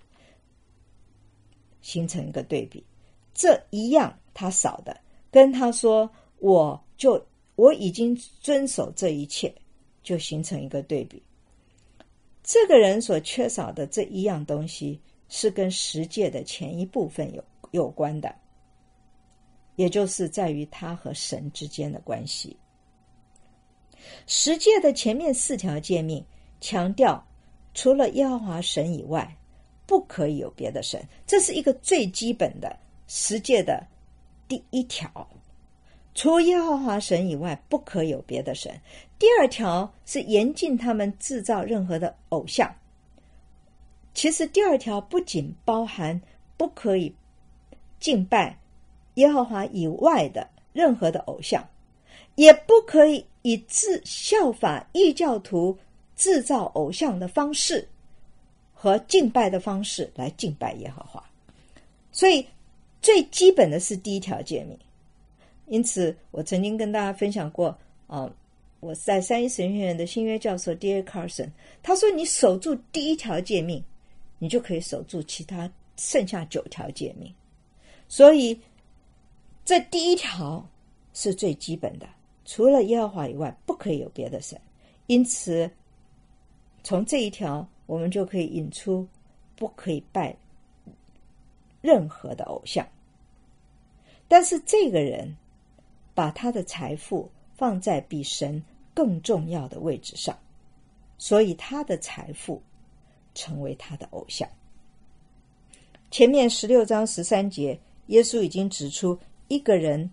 S1: 形成一个对比。这一样他少的跟他说我就我已经遵守这一切就形成一个对比。这个人所缺少的这一样东西是跟十诫的前一部分有有关的，也就是在于他和神之间的关系。十诫的前面四条诫命强调除了耶和华神以外不可以有别的神，这是一个最基本的十诫的第一条，除耶和华神以外不可有别的神。第二条是严禁他们制造任何的偶像。其实第二条不仅包含不可以敬拜耶和华以外的任何的偶像，也不可以以自效法异教徒制造偶像的方式和敬拜的方式来敬拜耶和华。所以最基本的是第一条诫命。因此我曾经跟大家分享过、呃、我在三一神学院的新约教授 D A Carson， 他说你守住第一条诫命你就可以守住其他剩下九条诫命。所以这第一条是最基本的，除了耶和华以外不可以有别的神。因此从这一条我们就可以引出不可以拜任何的偶像。但是这个人把他的财富放在比神更重要的位置上，所以他的财富成为他的偶像。前面十六章十三节耶稣已经指出，一个人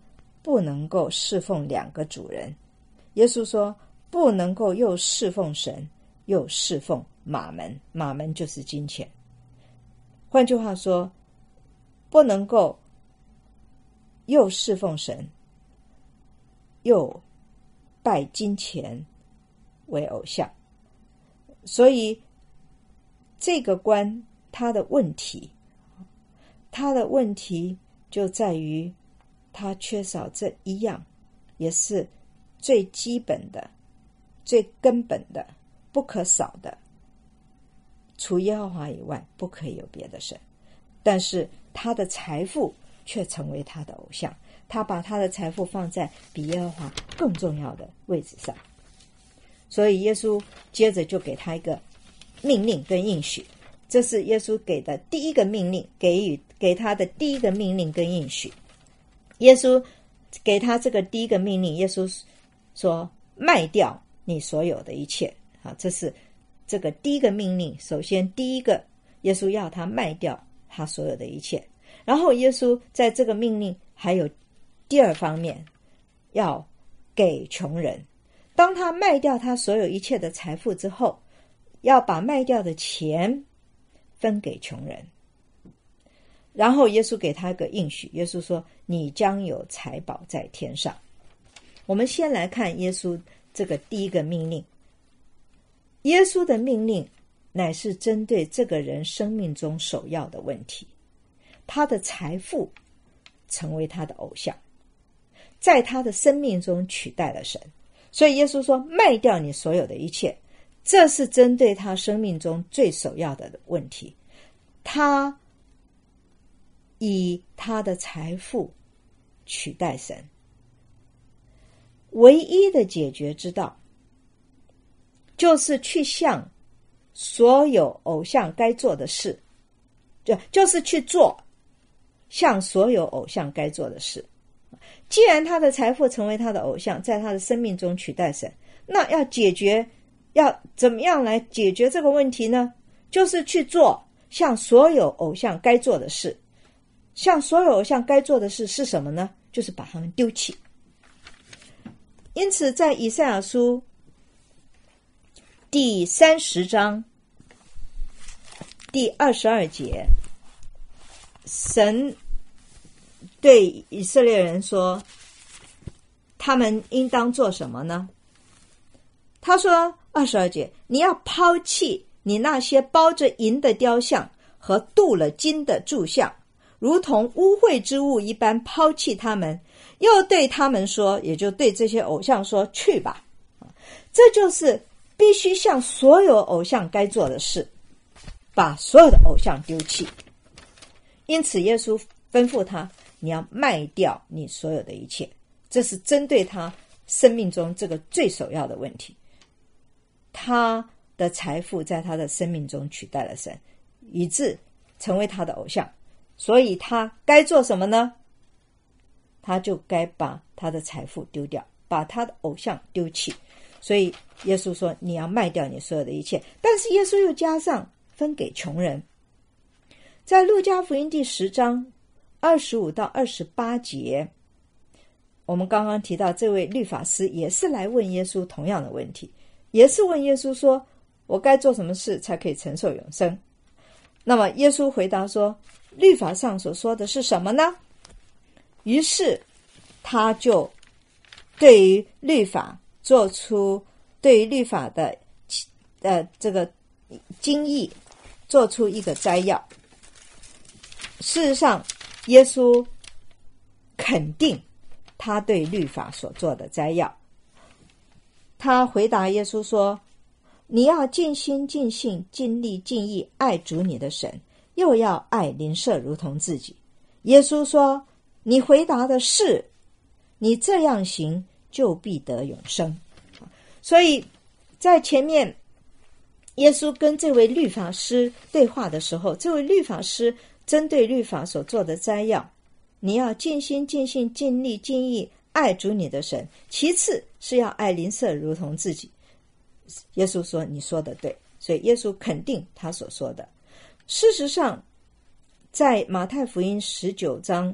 S1: 不能够侍奉两个主人。耶稣说不能够又侍奉神又侍奉马门，马门就是金钱。换句话说，不能够又侍奉神又拜金钱为偶像。所以这个官他的问题他的问题就在于他缺少这一样，也是最基本的最根本的不可少的，除耶和华以外不可以有别的神。但是他的财富却成为他的偶像，他把他的财富放在比耶和华更重要的位置上。所以耶稣接着就给他一个命令跟应许，这是耶稣给的第一个命令，给予给他的第一个命令跟应许。耶稣给他这个第一个命令，耶稣说卖掉你所有的一切。好，这是这个第一个命令。首先第一个，耶稣要他卖掉他所有的一切。然后耶稣在这个命令还有第二方面，要给穷人。当他卖掉他所有一切的财富之后，要把卖掉的钱分给穷人。然后耶稣给他一个应许，耶稣说你将有财宝在天上。我们先来看耶稣这个第一个命令。耶稣的命令乃是针对这个人生命中首要的问题，他的财富成为他的偶像，在他的生命中取代了神。所以耶稣说卖掉你所有的一切，这是针对他生命中最首要的问题。他以他的财富取代神，唯一的解决之道就是去向所有偶像该做的事，就就是去做像所有偶像该做的事。既然他的财富成为他的偶像，在他的生命中取代神，那要解决，要怎么样来解决这个问题呢？就是去做像所有偶像该做的事。像所有偶像该做的事是什么呢？就是把他们丢弃。因此在以赛亚书第三十章第二十二节，神对以色列人说他们应当做什么呢？他说二十二节，你要抛弃你那些包着银的雕像和镀了金的柱像，如同污秽之物一般抛弃他们，又对他们说，也就对这些偶像说，去吧。这就是必须向所有偶像该做的事，把所有的偶像丢弃。因此耶稣吩咐他，你要卖掉你所有的一切。这是针对他生命中这个最首要的问题。他的财富在他的生命中取代了神，以致成为他的偶像。所以他该做什么呢？他就该把他的财富丢掉，把他的偶像丢弃。所以耶稣说你要卖掉你所有的一切，但是耶稣又加上分给穷人。在路加福音第十章二十五到二十八节，我们刚刚提到这位律法师也是来问耶稣同样的问题，也是问耶稣说，我该做什么事才可以承受永生？那么耶稣回答说，律法上所说的是什么呢？于是他就对于律法做出对于律法的呃这个经义做出一个摘要。事实上耶稣肯定他对律法所做的摘要。他回答耶稣说，你要尽心尽性尽力尽意爱主你的神，又要爱邻舍如同自己。耶稣说，你回答的是，你这样行就必得永生。所以在前面耶稣跟这位律法师对话的时候，这位律法师针对律法所做的摘要，你要尽心尽性尽力尽意爱主你的神，其次是要爱邻舍如同自己。耶稣说你说的对，所以耶稣肯定他所说的。事实上在马太福音十九章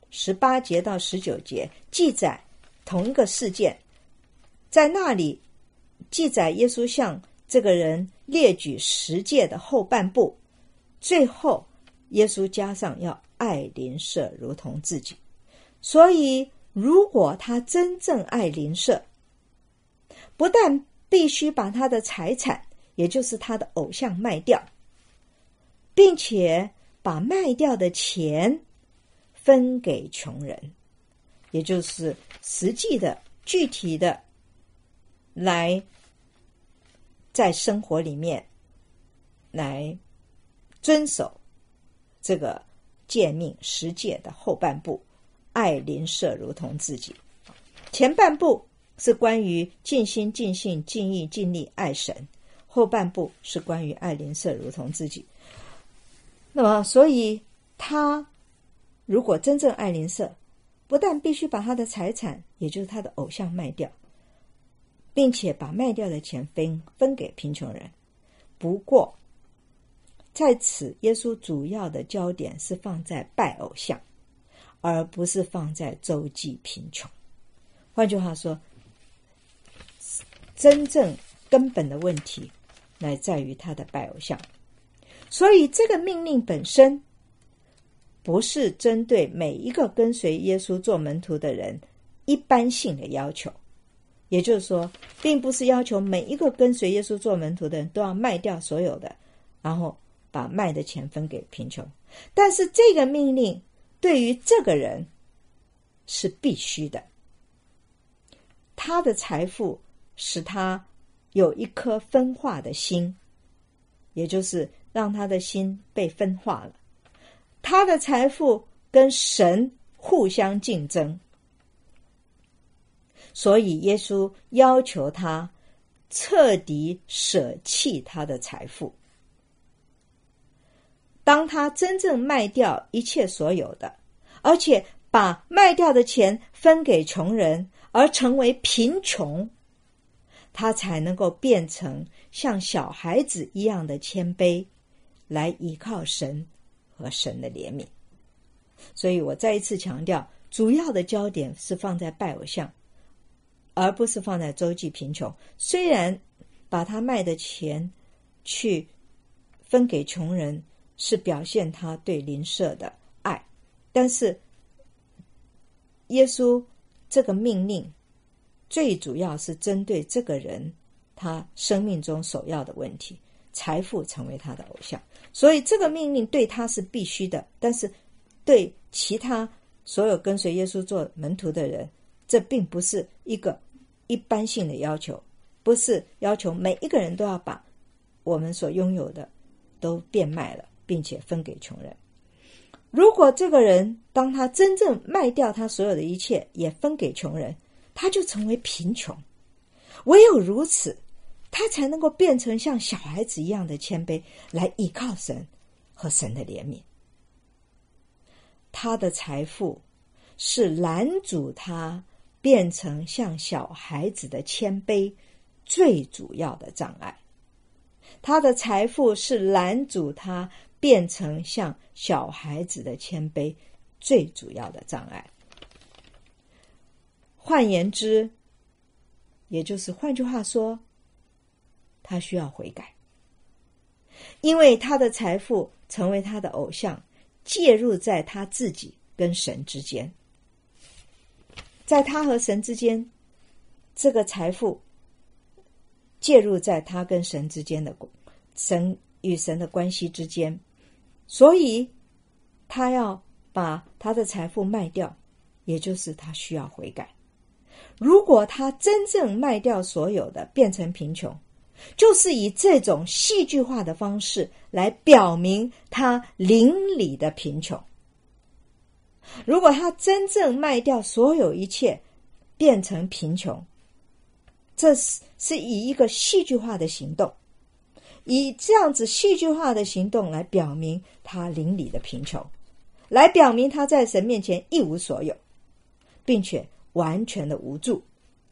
S1: 十八节到十九节记载同一个事件，在那里记载耶稣向这个人列举十诫的后半部，最后耶稣加上要爱邻舍如同自己。所以如果他真正爱邻舍，不但必须把他的财产，也就是他的偶像卖掉，并且把卖掉的钱分给穷人，也就是实际的具体的来在生活里面来遵守这个诫命十诫的后半部，爱邻舍如同自己。前半部是关于尽心尽性尽意尽力爱神，后半部是关于爱邻舍如同自己。那么所以他如果真正爱邻舍，不但必须把他的财产，也就是他的偶像卖掉，并且把卖掉的钱分分给贫穷人。不过在此耶稣主要的焦点是放在拜偶像，而不是放在周济贫穷。换句话说，真正根本的问题乃在于他的拜偶像。所以这个命令本身不是针对每一个跟随耶稣做门徒的人一般性的要求，也就是说并不是要求每一个跟随耶稣做门徒的人都要卖掉所有的，然后把卖的钱分给贫穷。但是这个命令对于这个人是必须的，他的财富使他有一颗分化的心，也就是让他的心被分化了。他的财富跟神互相竞争，所以耶稣要求他彻底舍弃他的财富。当他真正卖掉一切所有的，而且把卖掉的钱分给穷人，而成为贫穷，他才能够变成像小孩子一样的谦卑，来依靠神和神的怜悯。所以我再一次强调，主要的焦点是放在拜偶像，而不是放在周济贫穷。虽然把他卖的钱去分给穷人是表现他对邻舍的爱，但是耶稣这个命令最主要是针对这个人他生命中首要的问题，财富成为他的偶像。所以这个命令对他是必须的，但是对其他所有跟随耶稣做门徒的人，这并不是一个一般性的要求，不是要求每一个人都要把我们所拥有的都变卖了，并且分给穷人。如果这个人当他真正卖掉他所有的一切也分给穷人，他就成为贫穷。唯有如此，他才能够变成像小孩子一样的谦卑，来依靠神和神的怜悯。他的财富是拦阻他变成像小孩子的谦卑最主要的障碍。他的财富是拦阻他变成像小孩子的谦卑最主要的障碍。换言之，也就是换句话说，他需要悔改，因为他的财富成为他的偶像，介入在他自己跟神之间。在他和神之间，这个财富介入在他跟神之间的神与神的关系之间，所以他要把他的财富卖掉，也就是他需要悔改。如果他真正卖掉所有的，变成贫穷，就是以这种戏剧化的方式来表明他邻里的贫穷。如果他真正卖掉所有一切，变成贫穷，这是是以一个戏剧化的行动，以这样子戏剧化的行动来表明他邻里的贫穷，来表明他在神面前一无所有，并且完全的无助。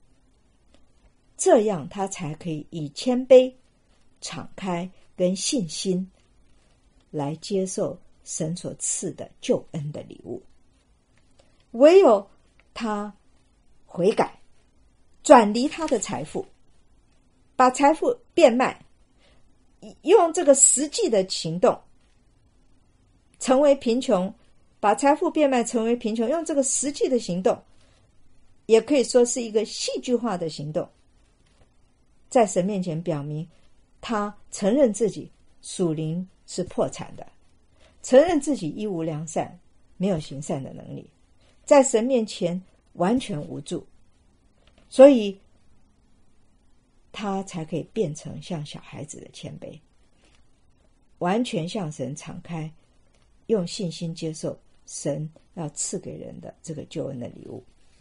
S1: 这样他才可以以谦卑、敞开跟信心来接受神所赐的救恩的礼物。 唯有他悔改，转离他的财富，把财富变卖，用这个实际的行动成为贫穷，把财富变卖成为贫穷，用这个实际的行动，也可以说是一个戏剧化的行动，在神面前表明他承认自己属灵是破产的，承认自己一无良善，没有行善的能力，在神面前完全无助，所以他才可以变成像小孩子的谦卑，完全向神敞开，用信心接受神要赐给人的这个救恩的礼物。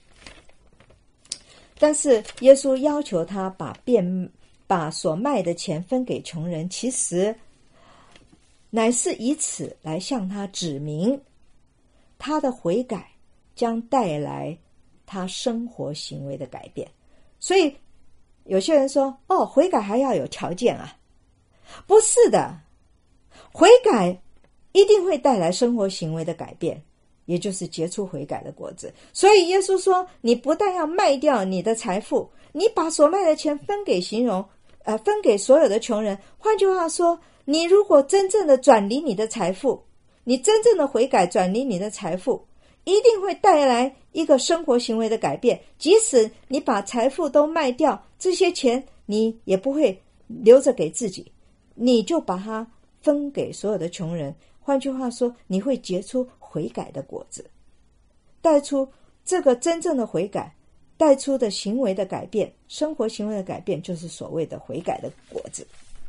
S1: 但是耶稣要求他把变把所卖的钱分给穷人，其实乃是以此来向他指明他的悔改将带来他生活行为的改变。所以有些人说，哦，悔改还要有条件啊？不是的，悔改一定会带来生活行为的改变，也就是结出悔改的果子。所以耶稣说，你不但要卖掉你的财富，你把所卖的钱分给形容呃，分给所有的穷人。换句话说，你如果真正的转离你的财富，你真正的悔改转离你的财富，一定会带来一个生活行为的改变。即使你把财富都卖掉，这些钱你也不会留着给自己，你就把它分给所有的穷人。换句话说，你会结出悔改的果子，带出这个真正的悔改，带出的行为的改变，生活行为的改变，就是所谓的悔改的果子。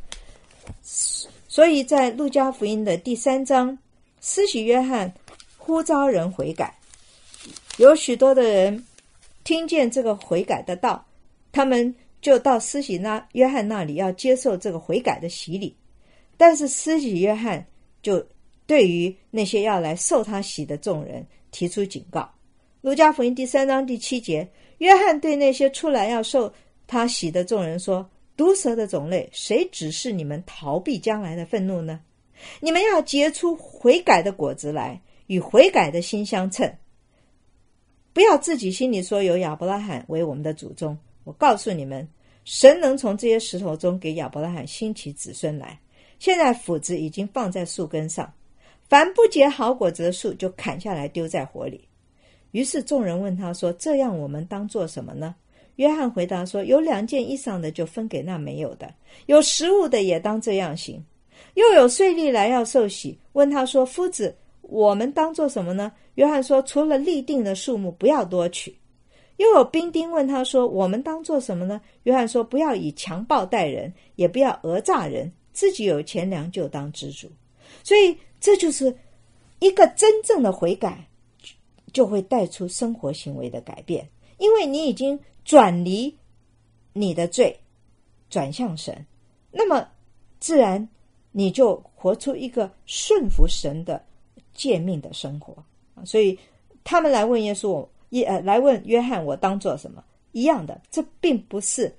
S1: 所以在路加福音的第三章，施洗约翰呼召人悔改，有许多的人听见这个悔改的道，他们就到施洗那约翰那里要接受这个悔改的洗礼。但是施洗约翰就对于那些要来受他洗的众人提出警告。路加福音第三章第七节，约翰对那些出来要受他洗的众人说，毒蛇的种类，谁指示你们逃避将来的愤怒呢？你们要结出悔改的果子来，与悔改的心相称。不要自己心里说有亚伯拉罕为我们的祖宗，我告诉你们，神能从这些石头中给亚伯拉罕兴起子孙来。现在斧子已经放在树根上，凡不结好果子的树就砍下来丢在火里。于是众人问他说，这样我们当做什么呢？约翰回答说，有两件衣裳的就分给那没有的，有食物的也当这样行。又有税吏来要受洗，问他说，夫子，我们当做什么呢？约翰说，除了立定的数目不要多取。又有兵丁问他说，我们当做什么呢？约翰说，不要以强暴待人，也不要讹诈人，自己有钱粮就当知足。所以这就是一个真正的悔改，就会带出生活行为的改变，因为你已经转离你的罪，转向神，那么自然你就活出一个顺服神的诫命的生活。所以他们来问耶稣，呃，来问约翰，我当做什么？一样的，这并不是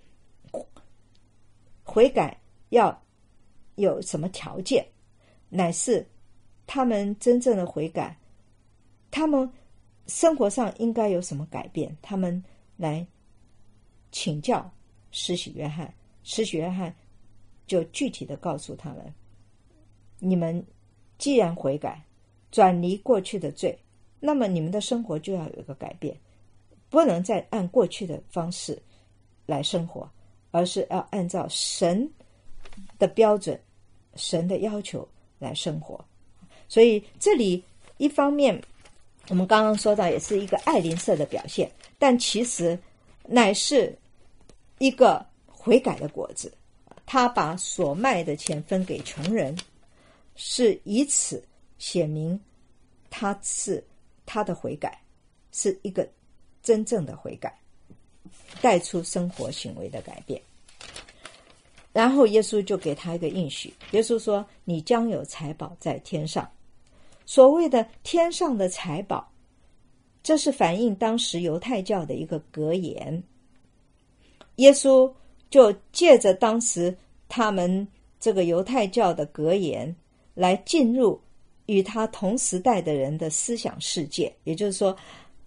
S1: 悔改要有什么条件，乃是他们真正的悔改，他们生活上应该有什么改变，他们来请教施洗约翰。施洗约翰就具体的告诉他们，你们既然悔改，转离过去的罪，那么你们的生活就要有一个改变，不能再按过去的方式来生活，而是要按照神的标准，神的要求来生活。所以这里一方面我们刚刚说到也是一个爱邻舍的表现，但其实乃是一个悔改的果子。他把所卖的钱分给穷人，是以此写明他是他的悔改是一个真正的悔改，带出生活行为的改变。然后耶稣就给他一个应许，耶稣说，你将有财宝在天上。所谓的天上的财宝，这是反映当时犹太教的一个格言。耶稣就借着当时他们这个犹太教的格言来进入与他同时代的人的思想世界，也就是说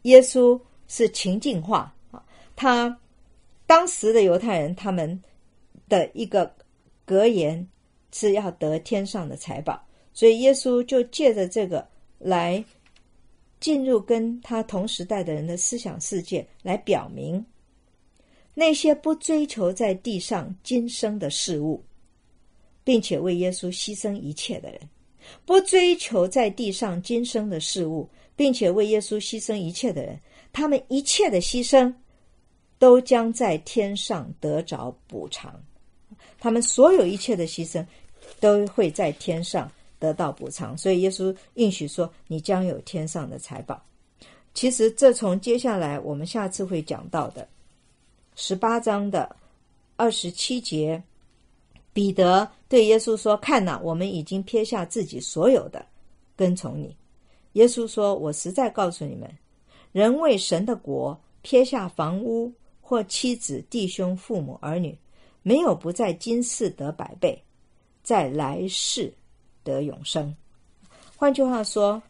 S1: 耶稣是情境化，他当时的犹太人他们的一个格言是要得天上的财宝，所以耶稣就借着这个来进入跟他同时代的人的思想世界，来表明那些不追求在地上今生的事物，并且为耶稣牺牲一切的人，不追求在地上今生的事物，并且为耶稣牺牲一切的人，他们一切的牺牲都将在天上得着补偿。他们所有一切的牺牲都会在天上得到补偿，所以耶稣应许说你将有天上的财宝。其实这从接下来我们下次会讲到的十八章的二十七节，彼得对耶稣说，看哪，我们已经撇下自己所有的跟从你。耶稣说，我实在告诉你们，人为神的国撇下房屋或妻子弟兄父母儿女，没有不在今世得百倍，在来世得永生。换句话说，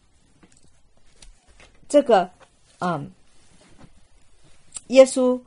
S1: 这个嗯，耶稣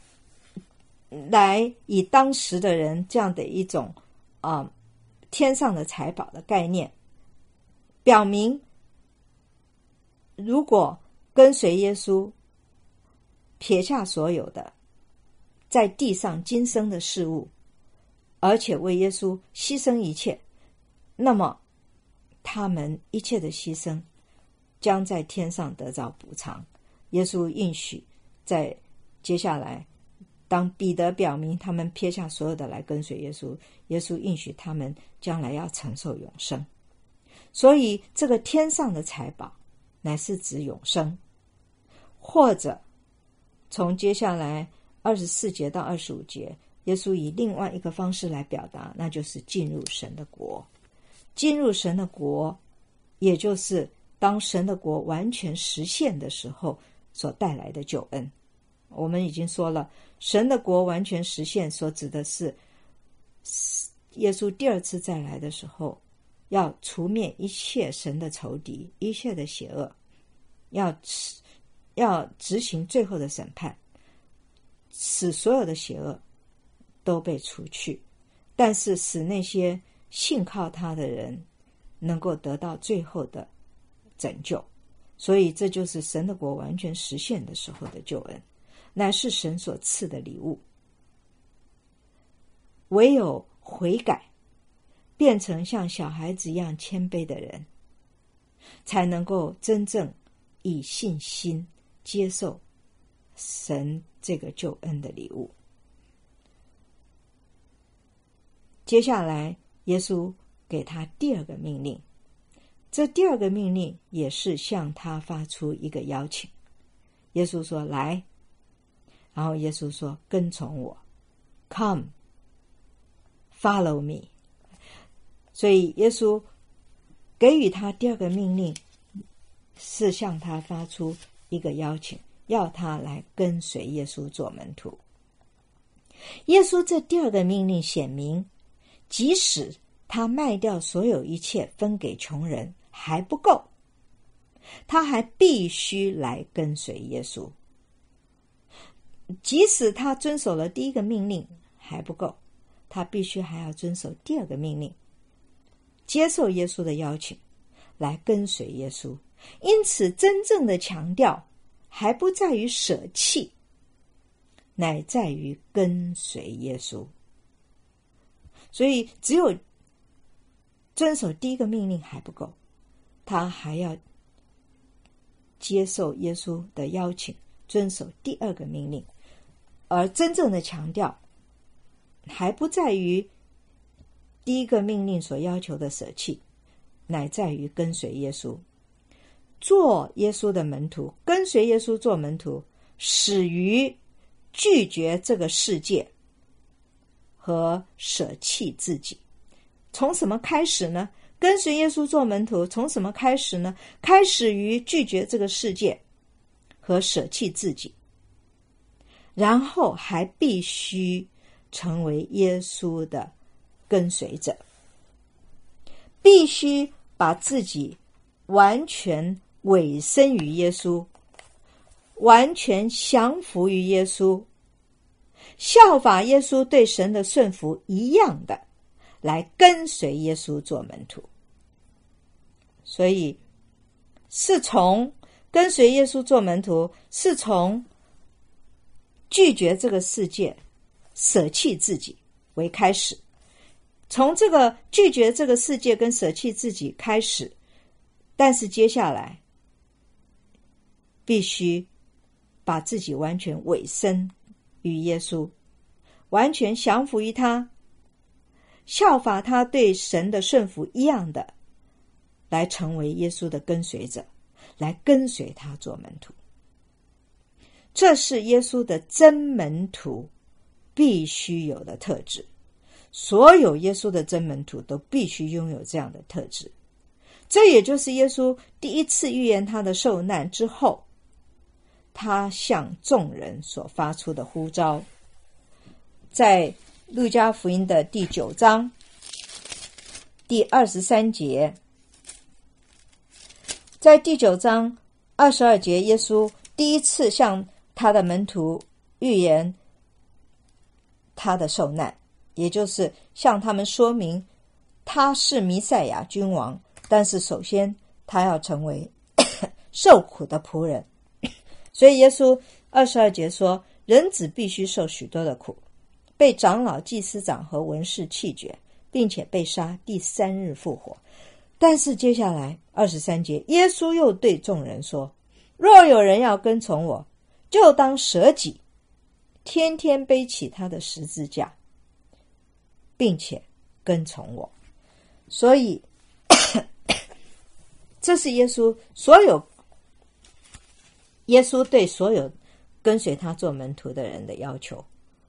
S1: 来以当时的人这样的一种啊、嗯、天上的财宝的概念，表明如果跟随耶稣，撇下所有的在地上今生的事物，而且为耶稣牺牲一切，那么他们一切的牺牲将在天上得到补偿。耶稣应许在接下来，当彼得表明他们撇下所有的来跟随耶稣，耶稣应许他们将来要承受永生。所以这个天上的财宝乃是指永生，或者从接下来二十四节到二十五节，耶稣以另外一个方式来表达，那就是进入神的国。进入神的国，也就是当神的国完全实现的时候所带来的救恩。我们已经说了，神的国完全实现所指的是耶稣第二次再来的时候，要除灭一切神的仇敌，一切的邪恶，要要执行最后的审判，使所有的邪恶都被除去，但是使那些信靠他的人能够得到最后的拯救。所以这就是神的国完全实现的时候的救恩，乃是神所赐的礼物。唯有悔改，变成像小孩子一样谦卑的人，才能够真正以信心接受神这个救恩的礼物。接下来耶稣给他第二个命令，这第二个命令也是向他发出一个邀请。耶稣说来，然后耶稣说跟从我， Come follow me。 所以耶稣给予他第二个命令，是向他发出一个邀请，要他来跟随耶稣做门徒。耶稣这第二个命令显明，即使他卖掉所有一切分给穷人还不够，他还必须来跟随耶稣。即使他遵守了第一个命令还不够，他必须还要遵守第二个命令，接受耶稣的邀请，来跟随耶稣。因此真正的强调还不在于舍弃，乃在于跟随耶稣。所以只有遵守第一个命令还不够，他还要接受耶稣的邀请，遵守第二个命令。而真正的强调还不在于第一个命令所要求的舍弃，乃在于跟随耶稣。做耶稣的门徒，跟随耶稣做门徒，始于拒绝这个世界和舍弃自己。从什么开始呢？跟随耶稣做门徒从什么开始呢？开始于拒绝这个世界和舍弃自己，然后还必须成为耶稣的跟随者，必须把自己完全委身于耶稣， 完全降服于耶稣，效法耶稣对神的顺服一样的来跟随耶稣做门徒。所以是从跟随耶稣做门徒，是从拒绝这个世界舍弃自己为开始，从这个拒绝这个世界跟舍弃自己开始，但是接下来必须把自己完全委身于耶稣，完全降服于他，效法他对神的顺服一样的来成为耶稣的跟随者，来跟随他做门徒。这是耶稣的真门徒必须有的特质，所有耶稣的真门徒都必须拥有这样的特质。这也就是耶稣第一次预言他的受难之后，他向众人所发出的呼召。在路加福音的第九章第二十三节，在第九章二十二节，耶稣第一次向他的门徒预言他的受难，也就是向他们说明他是弥赛亚君王，但是首先他要成为受苦的仆人。所以耶稣二十二节说，人子必须受许多的苦，被长老祭司长和文士弃绝，并且被杀，第三日复活。但是接下来二十三节，耶稣又对众人说，若有人要跟从我，就当舍己，天天背起他的十字架，并且跟从我。所以这是耶稣所有耶稣对所有跟随他做门徒的人的要求。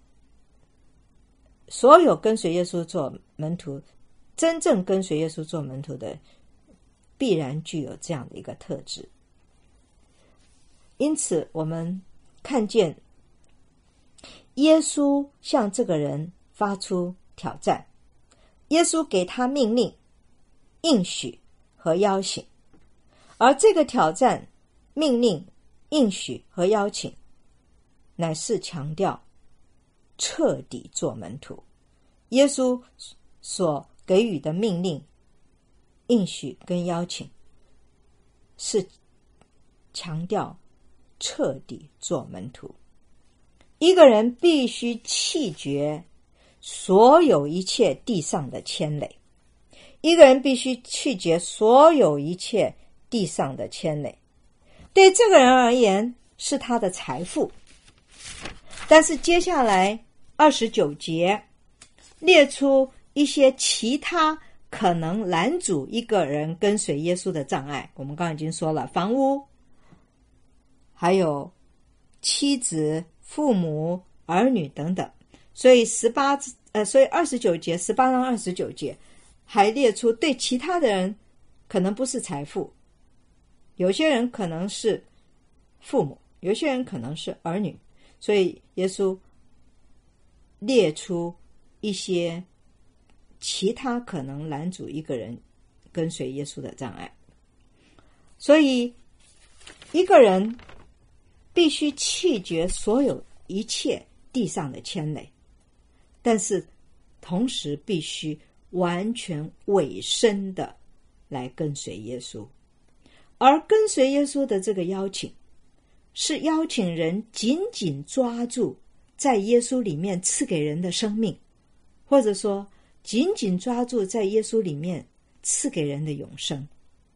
S1: 所有跟随耶稣做门徒，真正跟随耶稣做门徒的人，必然具有这样的一个特质。因此我们看见耶稣向这个人发出挑战，耶稣给他命令、应许和邀请，而这个挑战、命令、应许和邀请乃是强调彻底做门徒。耶稣所给予的命令、应许跟邀请是强调彻底做门徒。一个人必须弃绝所有一切地上的牵累，一个人必须弃绝所有一切地上的牵累。对这个人而言是他的财富，但是接下来二十九节列出一些其他可能拦阻一个人跟随耶稣的障碍。我们刚刚已经说了，房屋，还有妻子、父母、儿女等等。所以十八呃，所以二十九节十八到二十九节还列出对其他的人可能不是财富，有些人可能是父母，有些人可能是儿女。所以耶稣列出一些其他可能拦阻一个人跟随耶稣的障碍。所以一个人必须弃绝所有一切地上的牵累，但是同时必须完全委身的来跟随耶稣。而跟随耶稣的这个邀请，是邀请人紧紧抓住在耶稣里面赐给人的生命，或者说紧紧抓住在耶稣里面赐给人的永生。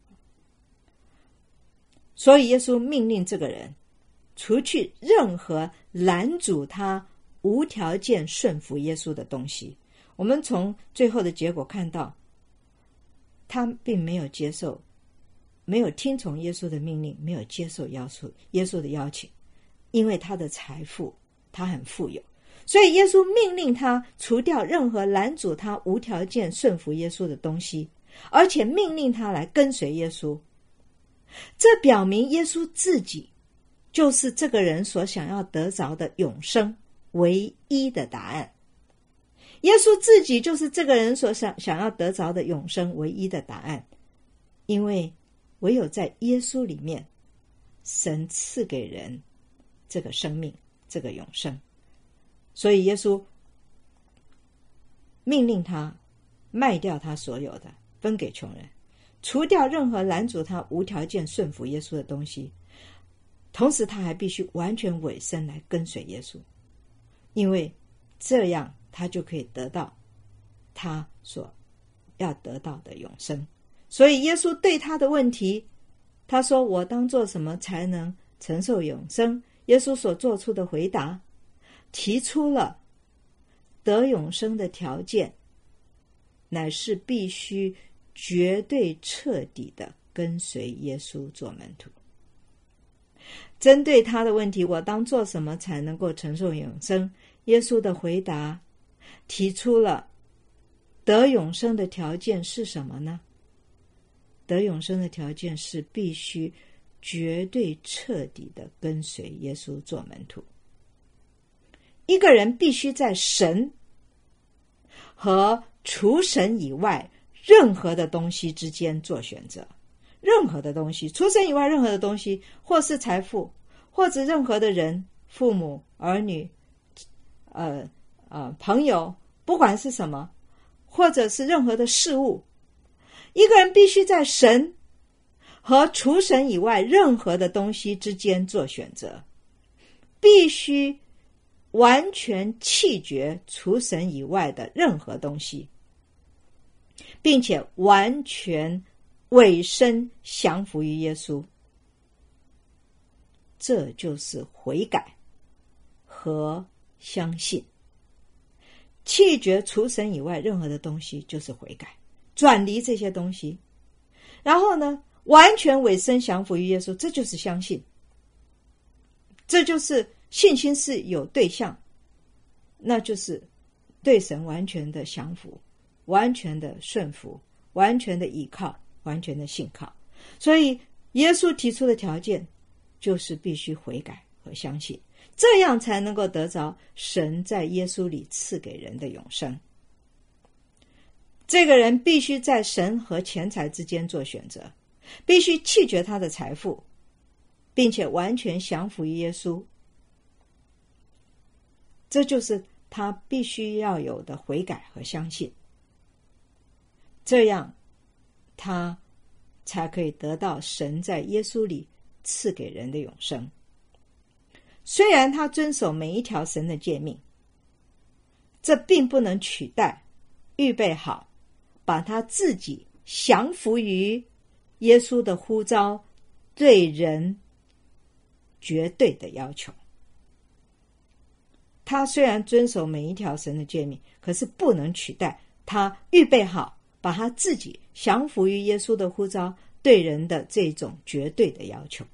S1: 所以耶稣命令这个人除去任何拦阻他无条件顺服耶稣的东西。我们从最后的结果看到，他并没有接受，没有听从耶稣的命令，没有接受耶稣耶稣的邀请，因为他的财富，他很富有，所以耶稣命令他除掉任何拦阻他无条件顺服耶稣的东西，而且命令他来跟随耶稣。这表明耶稣自己就是这个人所想要得着的永生唯一的答案。耶稣自己就是这个人所想想要得着的永生唯一的答案，因为唯有在耶稣里面，神赐给人这个生命，这个永生。所以耶稣命令他卖掉他所有的，分给穷人，除掉任何拦阻他无条件顺服耶稣的东西，同时他还必须完全委身来跟随耶稣，因为这样他就可以得到他所要得到的永生。所以耶稣对他的问题，他说我当做什么才能承受永生？耶稣所做出的回答提出了得永生的条件，乃是必须绝对彻底的跟随耶稣做门徒。针对他的问题，我当做什么才能够承受永生？耶稣的回答提出了得永生的条件是什么呢？得永生的条件是必须绝对彻底的跟随耶稣做门徒。一个人必须在神和除神以外任何的东西之间做选择。任何的东西，除神以外任何的东西，或是财富，或者任何的人，父母、儿女、呃呃朋友，不管是什么，或者是任何的事物，一个人必须在神和除神以外任何的东西之间做选择，必须完全弃绝除神以外的任何东西，并且完全委身降服于耶稣。这就是悔改和相信。弃绝除神以外任何的东西就是悔改，转离这些东西，然后呢，完全委身降服于耶稣，这就是相信。这就是信心是有对象，那就是对神完全的降服，完全的顺服，完全的倚靠，完全的信靠。所以耶稣提出的条件就是必须悔改和相信，这样才能够得着神在耶稣里赐给人的永生。这个人必须在神和钱财之间做选择，必须弃绝他的财富，并且完全降服于耶稣。这就是他必须要有的悔改和相信，这样他才可以得到神在耶稣里赐给人的永生。虽然他遵守每一条神的诫命，这并不能取代预备好把他自己降服于耶稣的呼召对人绝对的要求。他虽然遵守每一条神的诫命，可是不能取代他预备好把他自己降服于耶稣的呼召对人的这种绝对的要求。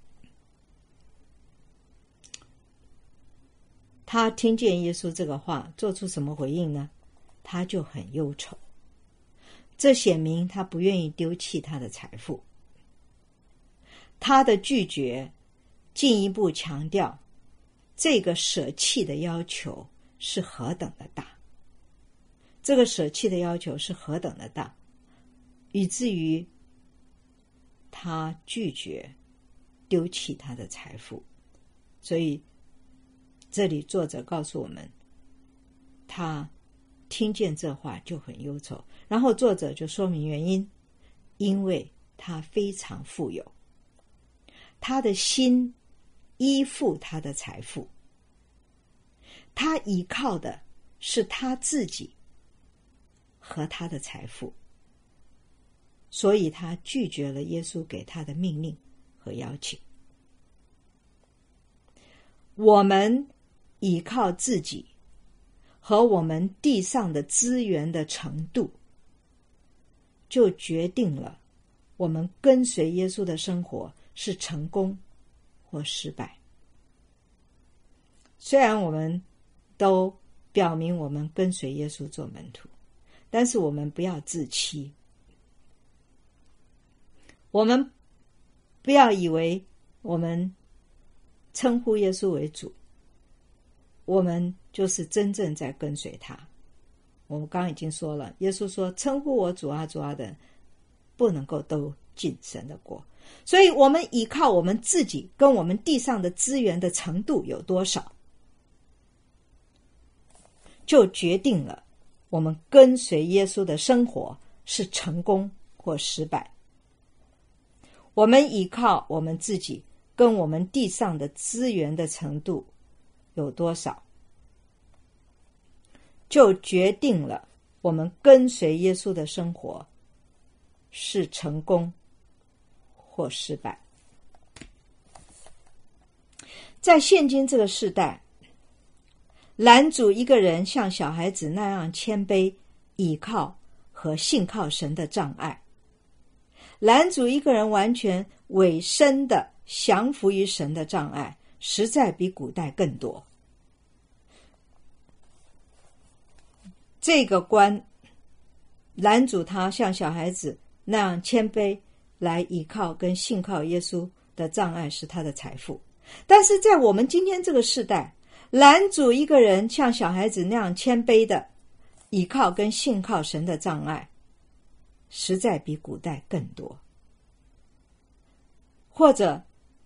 S1: 他听见耶稣这个话，做出什么回应呢？他就很忧愁，这显明他不愿意丢弃他的财富。他的拒绝进一步强调这个舍弃的要求是何等的大，这个舍弃的要求是何等的大，以至于他拒绝丢弃他的财富。所以这里作者告诉我们，他听见这话就很忧愁，然后作者就说明原因，因为他非常富有，他的心依附他的财富，他依靠的是他自己和他的财富，所以他拒绝了耶稣给他的命令和邀请。我们依靠自己和我们地上的资源的程度，就决定了我们跟随耶稣的生活是成功或失败。虽然我们都表明我们跟随耶稣做门徒，但是我们不要自欺，我们不要以为我们称呼耶稣为主，我们就是真正在跟随他。我们刚刚已经说了，耶稣说称呼我主啊主啊的不能够都进神的国。所以我们依靠我们自己跟我们地上的资源的程度有多少，就决定了我们跟随耶稣的生活是成功或失败。我们依靠我们自己跟我们地上的资源的程度有多少，就决定了我们跟随耶稣的生活是成功或失败。在现今这个时代，拦阻一个人像小孩子那样谦卑、倚靠和信靠神的障碍，拦阻一个人完全委身的降服于神的障碍，实在比古代更多。这个关拦阻他像小孩子那样谦卑来依靠跟信靠耶稣的障碍是他的财富，但是在我们今天这个时代，拦阻一个人像小孩子那样谦卑的依靠跟信靠神的障碍，实在比古代更多。或者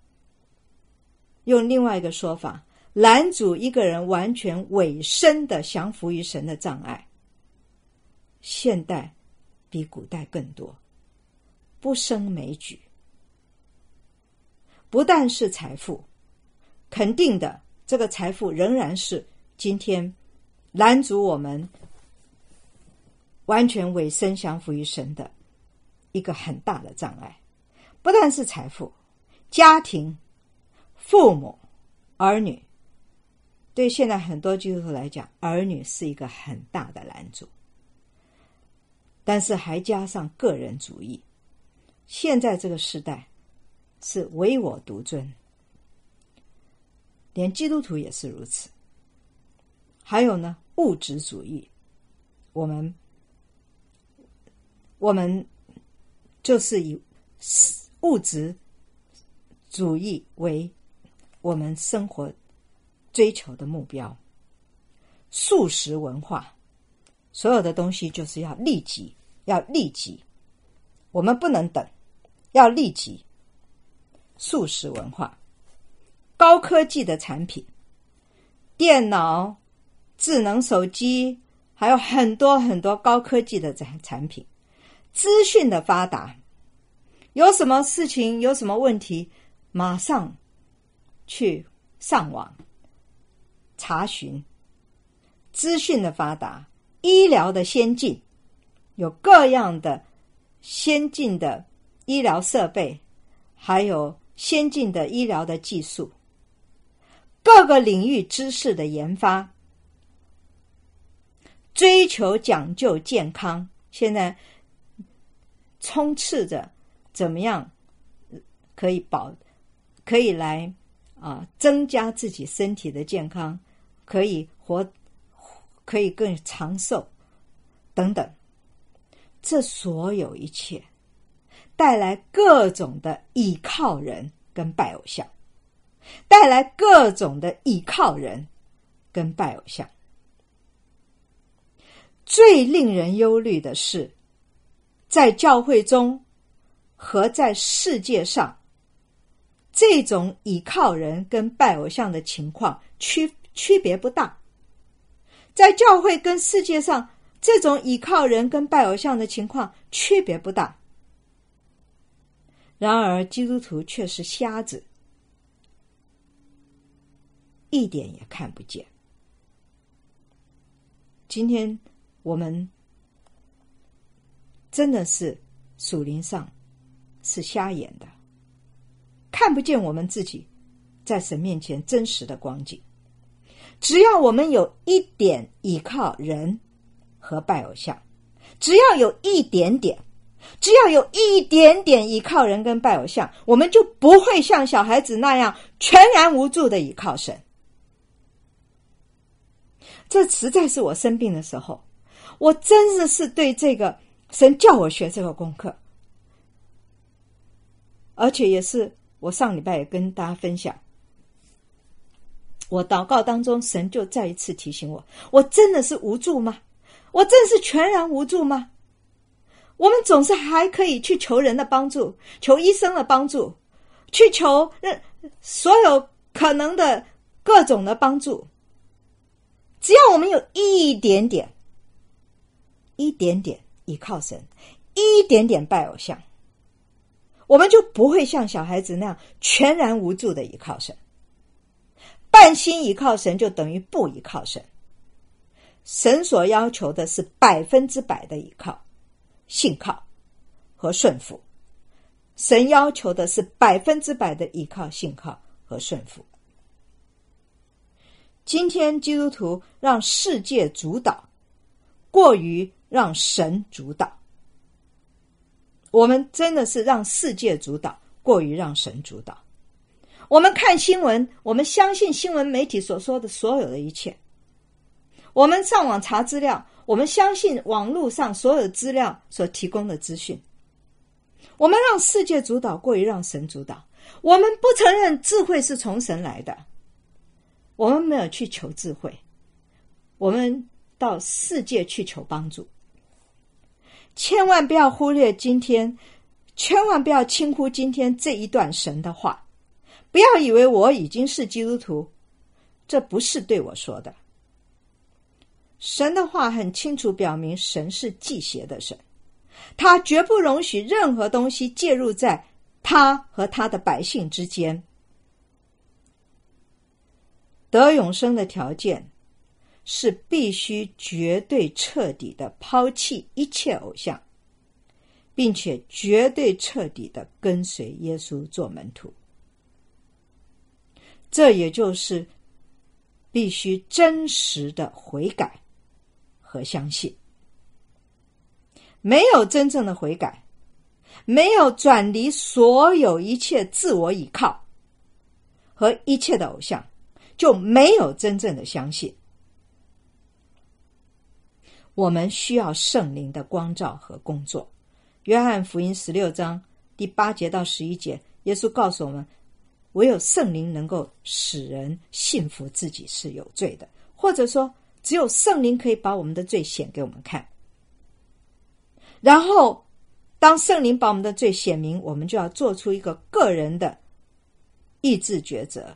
S1: 用另外一个说法，拦阻一个人完全委身的降服于神的障碍，现代比古代更多，不胜枚举。不但是财富，肯定的，这个财富仍然是今天拦阻我们完全委身降服于神的一个很大的障碍。不但是财富，家庭、父母、儿女，对现在很多基督徒来讲，儿女是一个很大的拦阻。但是还加上个人主义，现在这个时代是唯我独尊，连基督徒也是如此。还有呢，物质主义，我们我们就是以物质主义为我们生活追求的目标。速食文化，所有的东西就是要立即，要立即，我们不能等，要立即。速食文化，高科技的产品，电脑、智能手机，还有很多很多高科技的产品，资讯的发达，有什么事情，有什么问题，马上去上网查询。资讯的发达，医疗的先进，有各样的先进的医疗设备，还有先进的医疗的技术，各个领域知识的研发，追求讲究健康，现在充斥着怎么样可以保可以来啊增加自己身体的健康，可以活可以更长寿等等。这所有一切带来各种的倚靠人跟拜偶像，带来各种的倚靠人跟拜偶像。最令人忧虑的是，在教会中和在世界上，这种倚靠人跟拜偶像的情况区区别不大。在教会跟世界上，这种倚靠人跟拜偶像的情况区别不大。然而基督徒却是瞎子，一点也看不见。今天我们真的是属灵上是瞎眼的，看不见我们自己在神面前真实的光景。只要我们有一点依靠人和拜偶像，只要有一点点，只要有一点点依靠人跟拜偶像，我们就不会像小孩子那样全然无助的依靠神。这实在是我生病的时候，我真的是对这个神叫我学这个功课，而且也是我上礼拜也跟大家分享，我祷告当中神就再一次提醒我，我真的是无助吗？我真是全然无助吗？ 我们总是还可以去求人的帮助，求医生的帮助，去求所有可能的各种的帮助。只要我们有一点点一点点依靠神，一点点拜偶像，我们就不会像小孩子那样全然无助的依靠神。半心依靠神就等于不依靠神。神所要求的是百分之百的依靠、信靠和顺服。神要求的是百分之百的依靠、信靠和顺服。今天基督徒让世界主导，过于让神主导。我们真的是让世界主导，过于让神主导。我们看新闻，我们相信新闻媒体所说的所有的一切。我们上网查资料，我们相信网络上所有资料所提供的资讯。我们让世界主导，过于让神主导。我们不承认智慧是从神来的，我们没有去求智慧，我们到世界去求帮助。千万不要忽略今天，千万不要轻忽今天这一段神的话。不要以为我已经是基督徒，这不是对我说的。神的话很清楚表明，神是忌邪的神，他绝不容许任何东西介入在他和他的百姓之间。得永生的条件是必须绝对彻底的抛弃一切偶像，并且绝对彻底的跟随耶稣做门徒。这也就是必须真实的悔改和相信。没有真正的悔改，没有转离所有一切自我倚靠和一切的偶像，就没有真正的相信。我们需要圣灵的光照和工作。约翰福音十六章第八节到十一节，耶稣告诉我们，唯有圣灵能够使人信服自己是有罪的，或者说只有圣灵可以把我们的罪显给我们看。然后当圣灵把我们的罪显明，我们就要做出一个个人的意志抉择。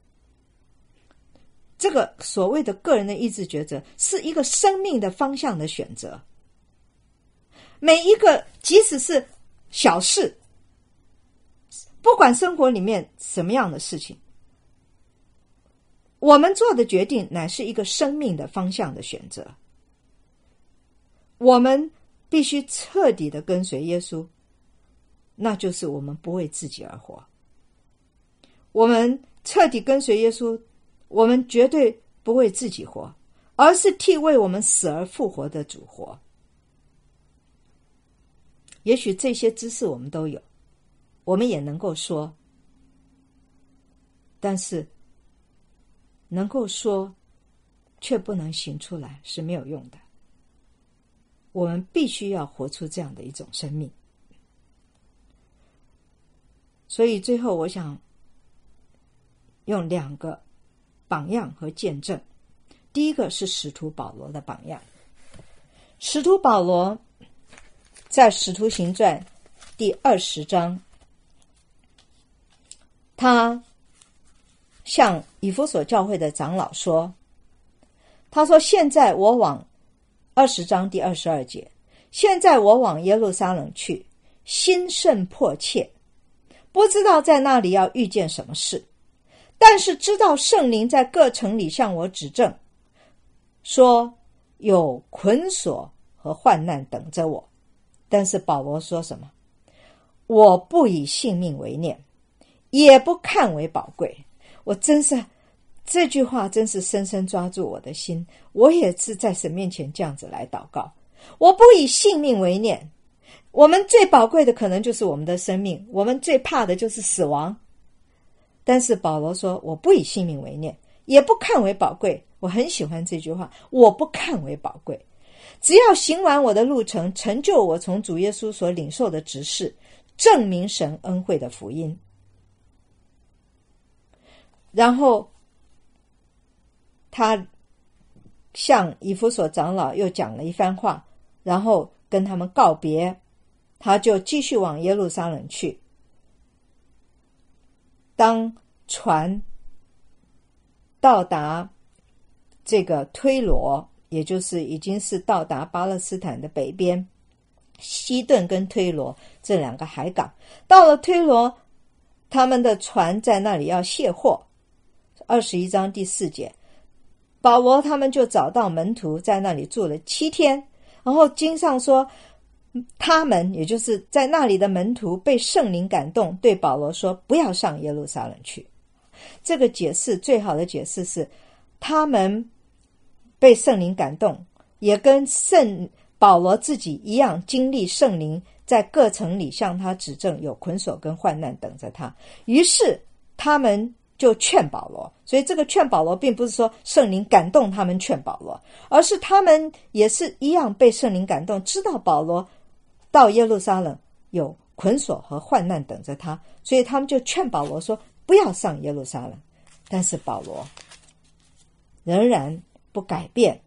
S1: 这个所谓的个人的意志抉择是一个生命的方向的选择。每一个即使是小事，不管生活里面什么样的事情，我们做的决定乃是一个生命的方向的选择。我们必须彻底的跟随耶稣，那就是我们不为自己而活。我们彻底跟随耶稣，我们绝对不为自己活，而是替为我们死而复活的主活。也许这些知识我们都有，我们也能够说，但是能够说却不能行出来是没有用的。我们必须要活出这样的一种生命。所以最后我想用两个榜样和见证。第一个是使徒保罗的榜样。使徒保罗在使徒行传第二十章，他向以弗所教会的长老说，他说，现在我往二十章第二十二节，现在我往耶路撒冷去，心甚迫切，不知道在那里要遇见什么事，但是知道圣灵在各城里向我指证，说有捆锁和患难等着我。但是保罗说什么？我不以性命为念，也不看为宝贵。我真是这句话真是深深抓住我的心。我也是在神面前这样子来祷告，我不以性命为念。我们最宝贵的可能就是我们的生命，我们最怕的就是死亡。但是保罗说，我不以性命为念，也不看为宝贵。我很喜欢这句话，我不看为宝贵。只要行完我的路程，成就我从主耶稣所领受的职事，证明神恩惠的福音。然后他向以弗所长老又讲了一番话，然后跟他们告别， 他就继续往耶路撒冷去。当船到达这个推罗，也就是已经是到达巴勒斯坦的北边，西顿跟推罗这两个海港。到了推罗，他们的船在那里要卸货。二十一章第四节，保罗他们就找到门徒，在那里住了七天。然后经上说，他们也就是在那里的门徒被圣灵感动，对保罗说不要上耶路撒冷去。这个解释最好的解释是，他们被圣灵感动，也跟圣保罗自己一样经历圣灵在各城里向他指证有捆锁跟患难等着他，于是他们就劝保罗。所以这个劝保罗并不是说圣灵感动他们劝保罗，而是他们也是一样被圣灵感动，知道保罗到耶路撒冷有捆锁和患难等着他，所以他们就劝保罗说不要上耶路撒冷。但是保罗仍然不改变，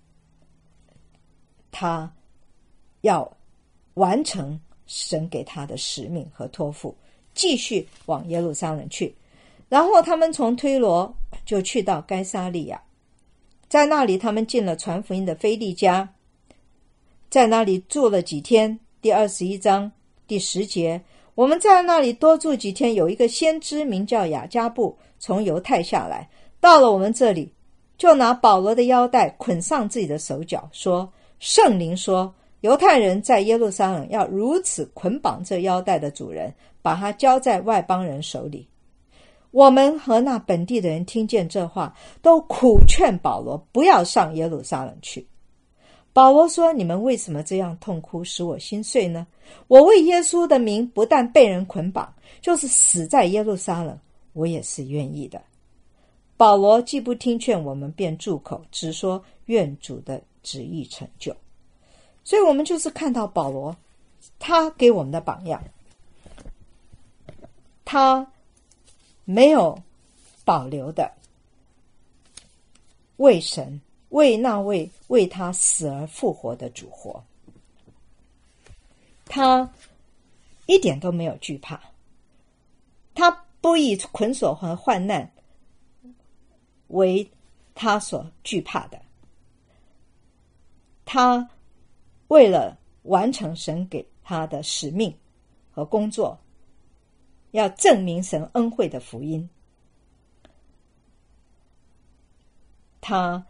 S1: 他要完成神给他的使命和托付，继续往耶路撒冷去。然后他们从推罗就去到该撒利亚，在那里他们进了传福音的腓利家，在那里住了几天。第二十一章第十节，我们在那里多住几天，有一个先知名叫雅加布从犹太下来，到了我们这里，就拿保罗的腰带捆上自己的手脚，说圣灵说犹太人在耶路撒冷要如此捆绑这腰带的主人，把他交在外邦人手里。我们和那本地的人听见这话，都苦劝保罗不要上耶路撒冷去。保罗说，你们为什么这样痛哭，使我心碎呢？我为耶稣的名不但被人捆绑，就是死在耶路撒冷，我也是愿意的。保罗既不听劝我们，便住口，只说愿主的旨意成就。所以我们就是看到保罗他给我们的榜样，他没有保留的为神，为那位为他死而复活的主活，他一点都没有惧怕，他不以捆锁和患难为他所惧怕的，他为了完成神给他的使命和工作，要证明神恩惠的福音，他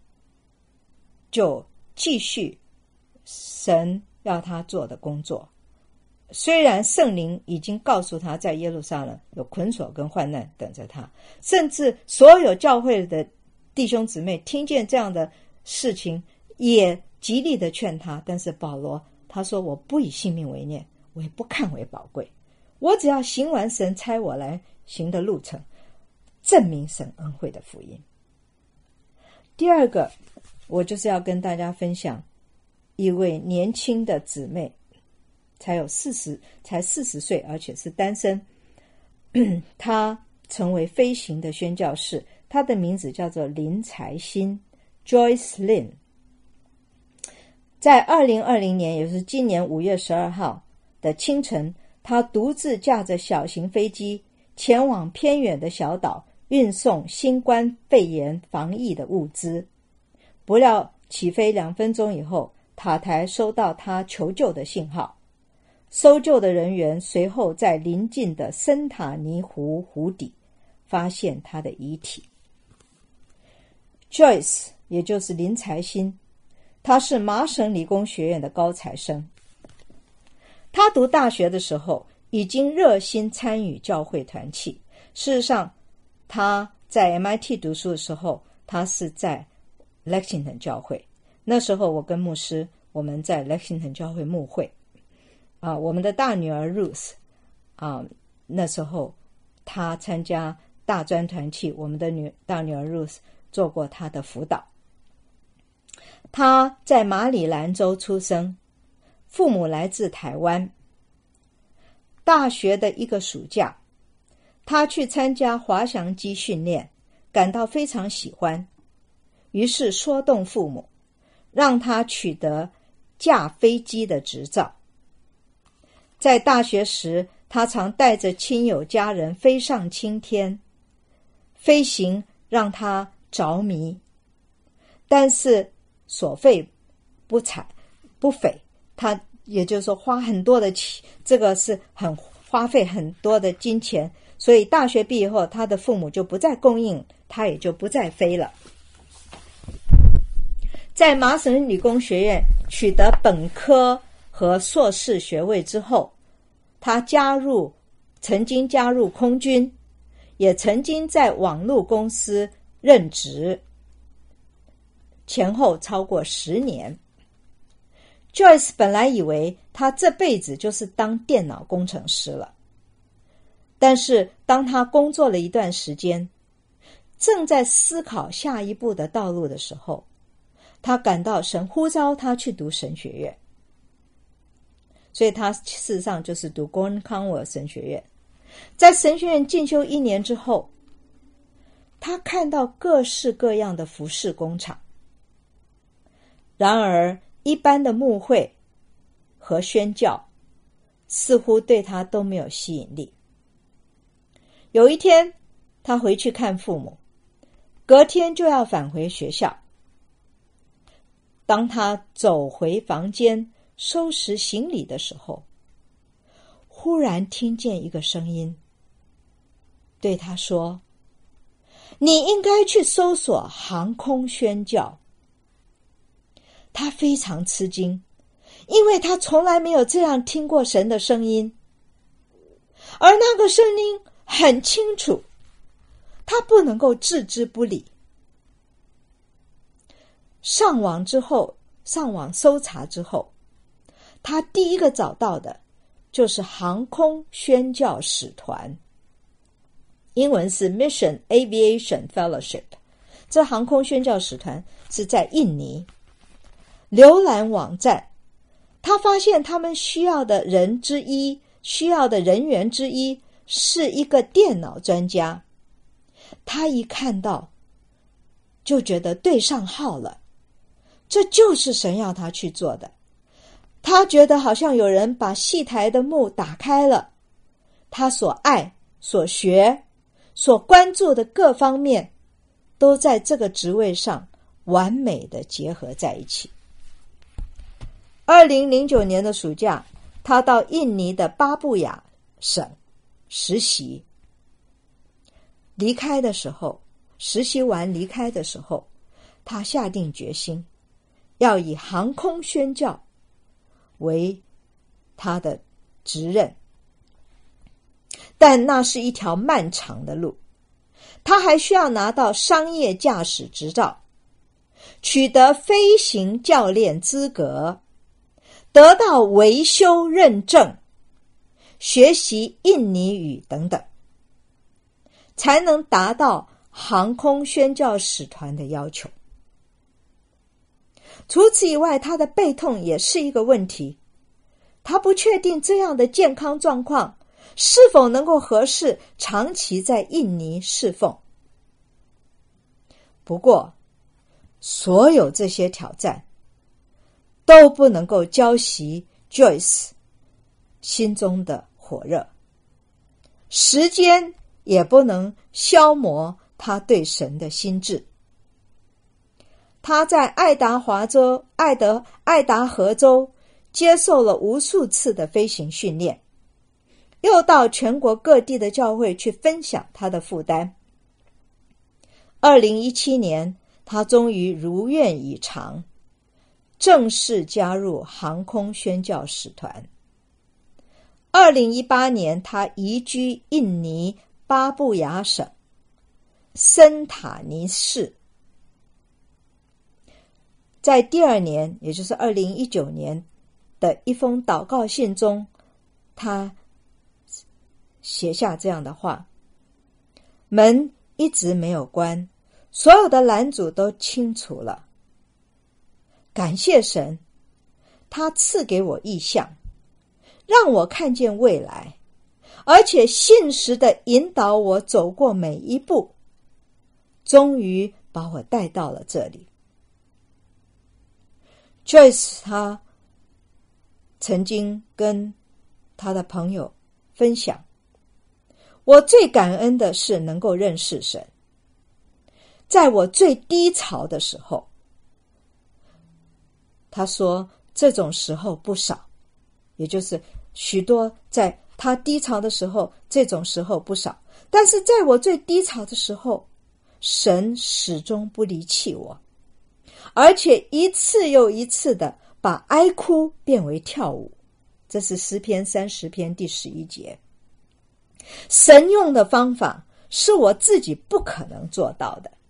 S1: 就继续神要他做的工作。虽然圣灵已经告诉他在耶路撒冷有捆锁跟患难等着他，甚至所有教会的弟兄姊妹听见这样的事情也极力的劝他，但是保罗他说，我不以性命为念，我也不看为宝贵，我只要行完神差我来行的路程，证明神恩惠的福音。第二个，我就是要跟大家分享一位年轻的姊妹，才有四十，才四十岁，而且是单身。她成为飞行的宣教士，她的名字叫做林财欣 Joyce Lin。在二零二零年，也就是今年五月十二号的清晨，她独自驾着小型飞机前往偏远的小岛，运送新冠肺炎防疫的物资。不料起飞两分钟以后，塔台收到她求救的信号。搜救的人员随后在邻近的森塔尼湖湖底发现他的遗体。 Joyce 也就是林财欣，他是麻省理工学院的高材生。他读大学的时候已经热心参与教会团契，事实上他在 M I T 读书的时候，他是在 Lexington 教会，那时候我跟牧师我们在 Lexington 教会牧会啊，我们的大女儿 Ruth 啊，那时候她参加大专团契，我们的女大女儿 Ruth 做过她的辅导。她在马里兰州出生，父母来自台湾。大学的一个暑假，她去参加滑翔机训练，感到非常喜欢，于是说动父母，让她取得驾飞机的执照。 在大学时，他常带着亲友家人飞上青天，飞行让他着迷，但是所费不采不菲，他也就是说花很多的钱，这个是很花费很多的金钱，所以大学毕业后，他的父母就不再供应，他也就不再飞了。在麻省理工学院取得本科和硕士学位之后，他加入曾经加入空军，也曾经在网络公司任职，前后超过十年。Joyce 本来以为他这辈子就是当电脑工程师了，但是当他工作了一段时间，正在思考下一步的道路的时候，他感到神呼召他去读神学院，所以他事实上就是读 Gordon Conwell 神学院。在神学院进修一年之后，他看到各式各样的服饰工厂，然而一般的牧会和宣教似乎对他都没有吸引力。有一天，他回去看父母，隔天就要返回学校。当他走回房间收拾行李的时候，忽然听见一个声音对他说：你应该去搜索航空宣教。他非常吃惊，因为他从来没有这样听过神的声音，而那个声音很清楚，他不能够置之不理。上网之后，上网搜查之后，他第一个找到的就是航空宣教使团，英文是 Mission Aviation Fellowship。 这航空宣教使团是在印尼。浏览网站，他发现他们需要的人之一，需要的人员之一是一个电脑专家。他一看到就觉得对上号了，这就是神要他去做的。他觉得好像有人把戏台的幕打开了，他所爱、所学、所关注的各方面都在这个职位上完美的结合在一起。二零零九年的暑假，他到印尼的巴布亚省实习。离开的时候，实习完离开的时候，他下定决心要以航空宣教为他的职任，但那是一条漫长的路。他还需要拿到商业驾驶执照，取得飞行教练资格，得到维修认证，学习印尼语等等，才能达到航空宣教使团的要求。除此以外，他的背痛也是一个问题。他不确定这样的健康状况是否能够合适长期在印尼侍奉。不过，所有这些挑战都不能够浇熄 Joyce 心中的火热，时间也不能消磨他对神的心志。他在爱达华州、爱德、爱达荷州接受了无数次的飞行训练，又到全国各地的教会去分享他的负担。二零一七年，他终于如愿以偿，正式加入航空宣教使团。二零一八年，他移居印尼巴布亚省森塔尼市。在第二年，也就是二零一九年的一封祷告信中，他写下这样的话：门一直没有关，所有的拦阻都清除了。感谢神，他赐给我异象，让我看见未来，而且信实地引导我走过每一步，终于把我带到了这里。Joyce 他曾经跟他的朋友分享，我最感恩的是能够认识神。在我最低潮的时候，他说这种时候不少，也就是许多在他低潮的时候，这种时候不少。但是在我最低潮的时候，神始终不离弃我，而且一次又一次的把哀哭变为跳舞。这是诗篇三十篇第十一节。神用的方法是我自己不可能做到的。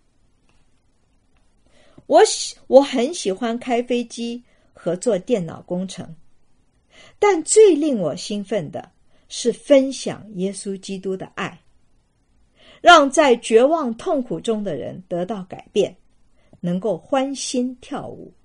S1: 我喜我很喜欢开飞机和做电脑工程，但最令我兴奋的是分享耶稣基督的爱，让在绝望痛苦中的人得到改变，能够欢欣跳舞。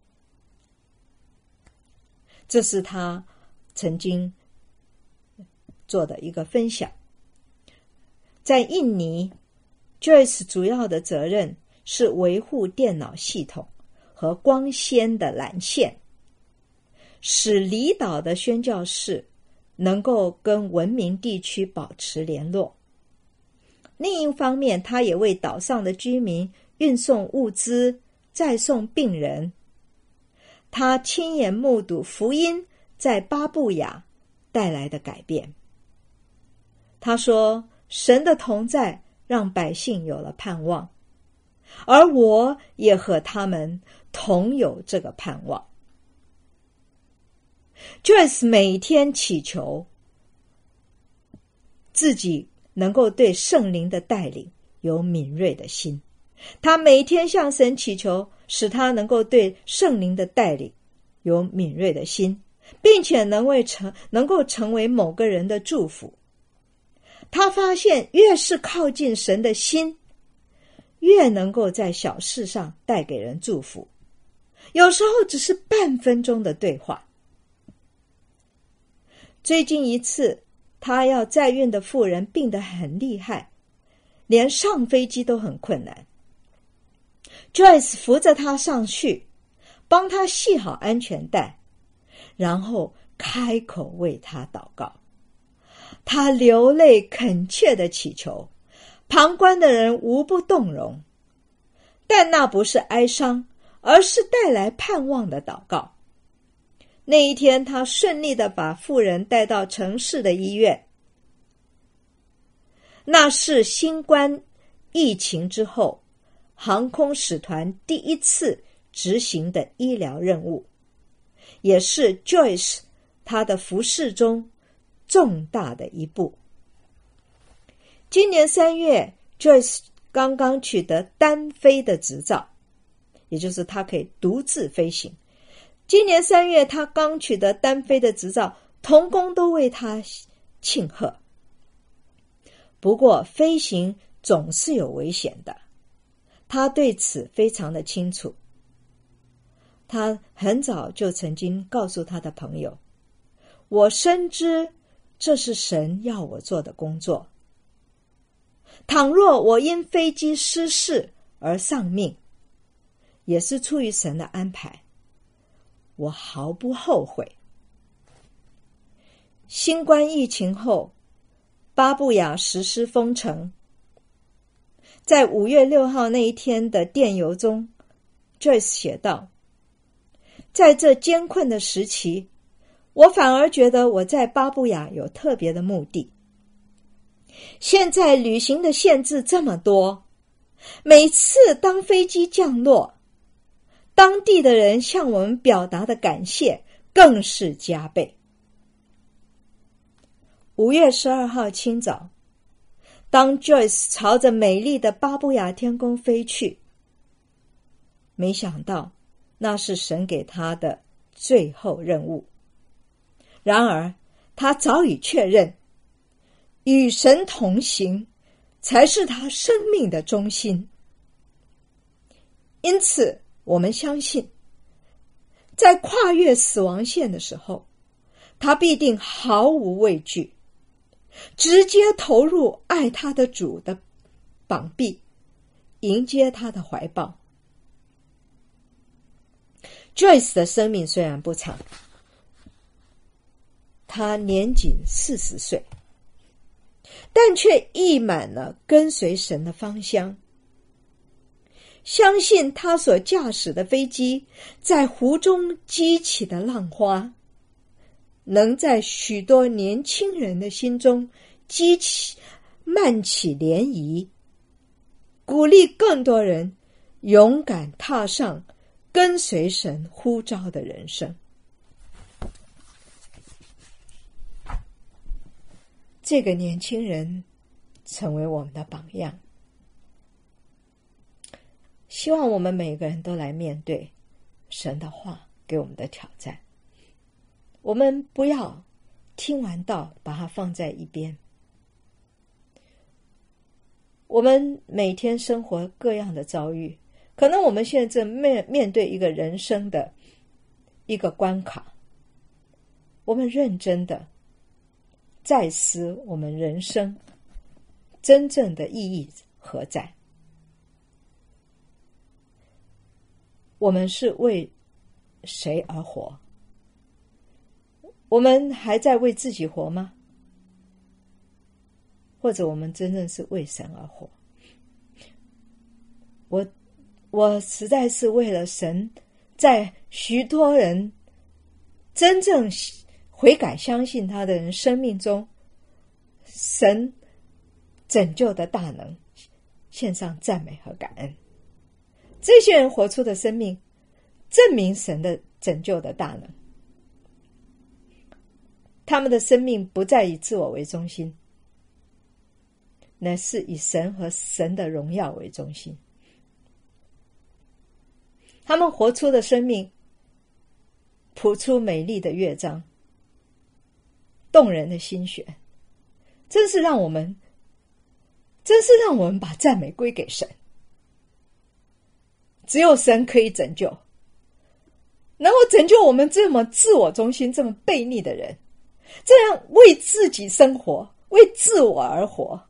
S1: 这是他曾经做的一个分享。在印尼 Joyce 主要的责任是维护电脑系统和光纤的缆线，使离岛的宣教士能够跟文明地区保持联络。另一方面，他也为岛上的居民运送物资，载送病人。他亲眼目睹福音在巴布亚带来的改变。他说，神的同在让百姓有了盼望，而我也和他们同有这个盼望。Joyce 每天祈求自己能够对圣灵的带领有敏锐的心，他每天向神祈求，使他能够对圣灵的带领有敏锐的心，并且能为成能够成为某个人的祝福。他发现越是靠近神的心，越能够在小事上带给人祝福，有时候只是半分钟的对话。最近一次，他要载运的妇人病得很厉害，连上飞机都很困难。Joyce 扶着他上去，帮他系好安全带，然后开口为他祷告。他流泪恳切地祈求，旁观的人无不动容，但那不是哀伤，而是带来盼望的祷告。那一天，他顺利地把妇人带到城市的医院。那是新冠疫情之后航空使团第一次执行的医疗任务，也是 Joyce 他的服事中重大的一步。今年三月 Joyce 刚刚取得单飞的执照，也就是他可以独自飞行。今年三月他刚取得单飞的执照，同工都为他庆贺。不过飞行总是有危险的，他对此非常的清楚。他很早就曾经告诉他的朋友，我深知这是神要我做的工作，倘若我因飞机失事而丧命，也是出于神的安排，我毫不后悔。新冠疫情后，巴布亚实施封城。在五月六号那一天的电邮中， Joyce 写道，在这艰困的时期，我反而觉得我在巴布亚有特别的目的。现在旅行的限制这么多，每次当飞机降落，当地的人向我们表达的感谢更是加倍。五月十二号清早，当 Joyce 朝着美丽的巴布亚天空飞去，没想到那是神给他的最后任务。然而他早已确认，与神同行才是他生命的中心。因此我们相信，在跨越死亡线的时候，他必定毫无畏惧，直接投入爱他的主的膀臂，迎接他的怀抱。Joyce 的生命虽然不长， 他年仅四十岁，但却溢满了跟随神的芳香。相信他所驾驶的飞机在湖中激起的浪花，能在许多年轻人的心中激起漫起涟漪，鼓励更多人勇敢踏上跟随神呼召的人生。这个年轻人成为我们的榜样，希望我们每个人都来面对神的话给我们的挑战。我们不要听完道把它放在一边。我们每天生活各样的遭遇，可能我们现在正面面对一个人生的一个关卡，我们认真的再思我们人生真正的意义何在。我们是为谁而活？我们还在为自己活吗？或者我们真正是为神而活？我我实在是为了神，在许多人真正悔改相信他的人生命中，神拯救的大能献上赞美和感恩。这些人活出的生命证明神的拯救的大能，他们的生命不再以自我为中心，乃是以神和神的荣耀为中心。他们活出的生命谱出美丽的乐章，动人的心弦，真是让我们真是让我们把赞美归给神。只有神可以拯救，能够拯救我们这么自我中心这么悖逆的人，这样为自己生活，为自我而活。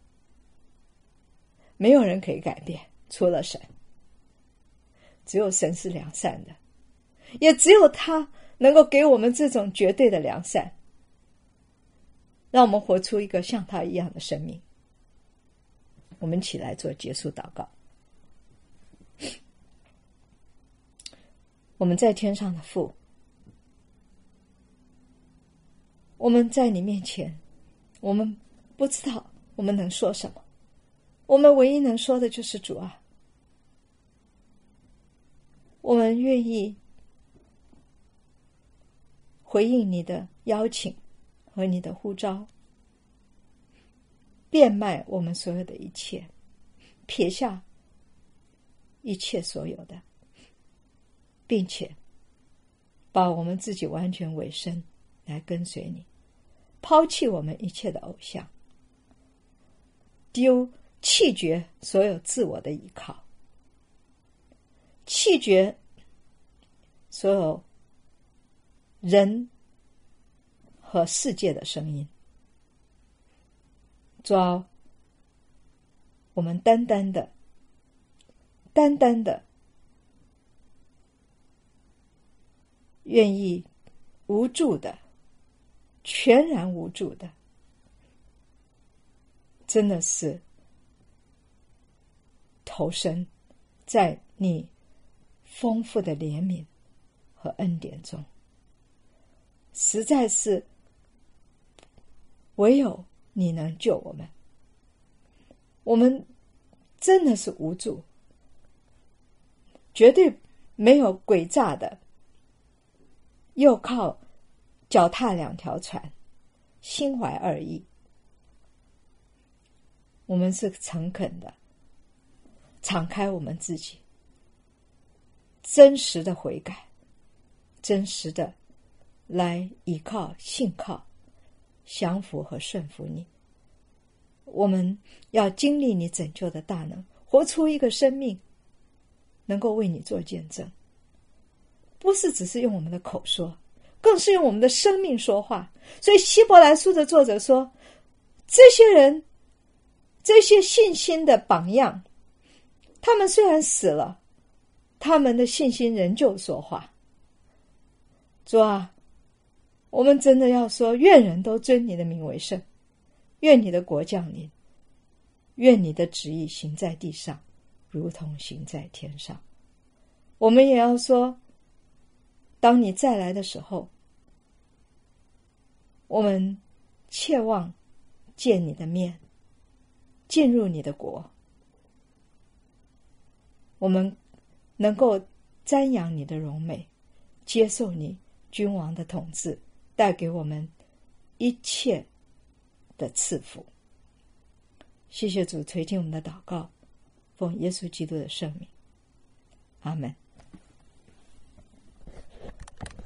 S1: 没有人可以改变，除了神。只有神是良善的，也只有他能够给我们这种绝对的良善，让我们活出一个像他一样的生命。我们起来做结束祷告。我们在天上的父，我们在你面前，我们不知道我们能说什么，我们唯一能说的就是主啊，我们愿意回应你的邀请和你的呼召，变卖我们所有的一切，撇下一切所有的，并且把我们自己完全委身来跟随你，抛弃我们一切的偶像，丢弃绝所有自我的依靠，弃绝所有人和世界的声音。主啊，我们单单的单单的愿意无助的，全然无助的，真的是投身在你丰富的怜悯和恩典中，实在是唯有你能救我们。我们真的是无助，绝对没有诡诈的又靠脚踏两条船，心怀二意。我们是诚恳的敞开我们自己，真实的悔改，真实的来依靠信靠降服和顺服你。我们要经历你拯救的大能，活出一个生命能够为你做见证，不是只是用我们的口说，更是用我们的生命说话。所以希伯来书的作者说，这些人，这些信心的榜样，他们虽然死了，他们的信心仍旧说话。主啊， 我们真的要说，愿人都尊你的名为圣，愿你的国降临，愿你的旨意行在地上，如同行在天上。我们也要说，当你再来的时候，我们切望见你的面，进入你的国，我们能够瞻仰你的荣美，接受你君王的统治，带给我们一切的赐福。谢谢主垂听我们的祷告，奉耶稣基督的圣名，阿们。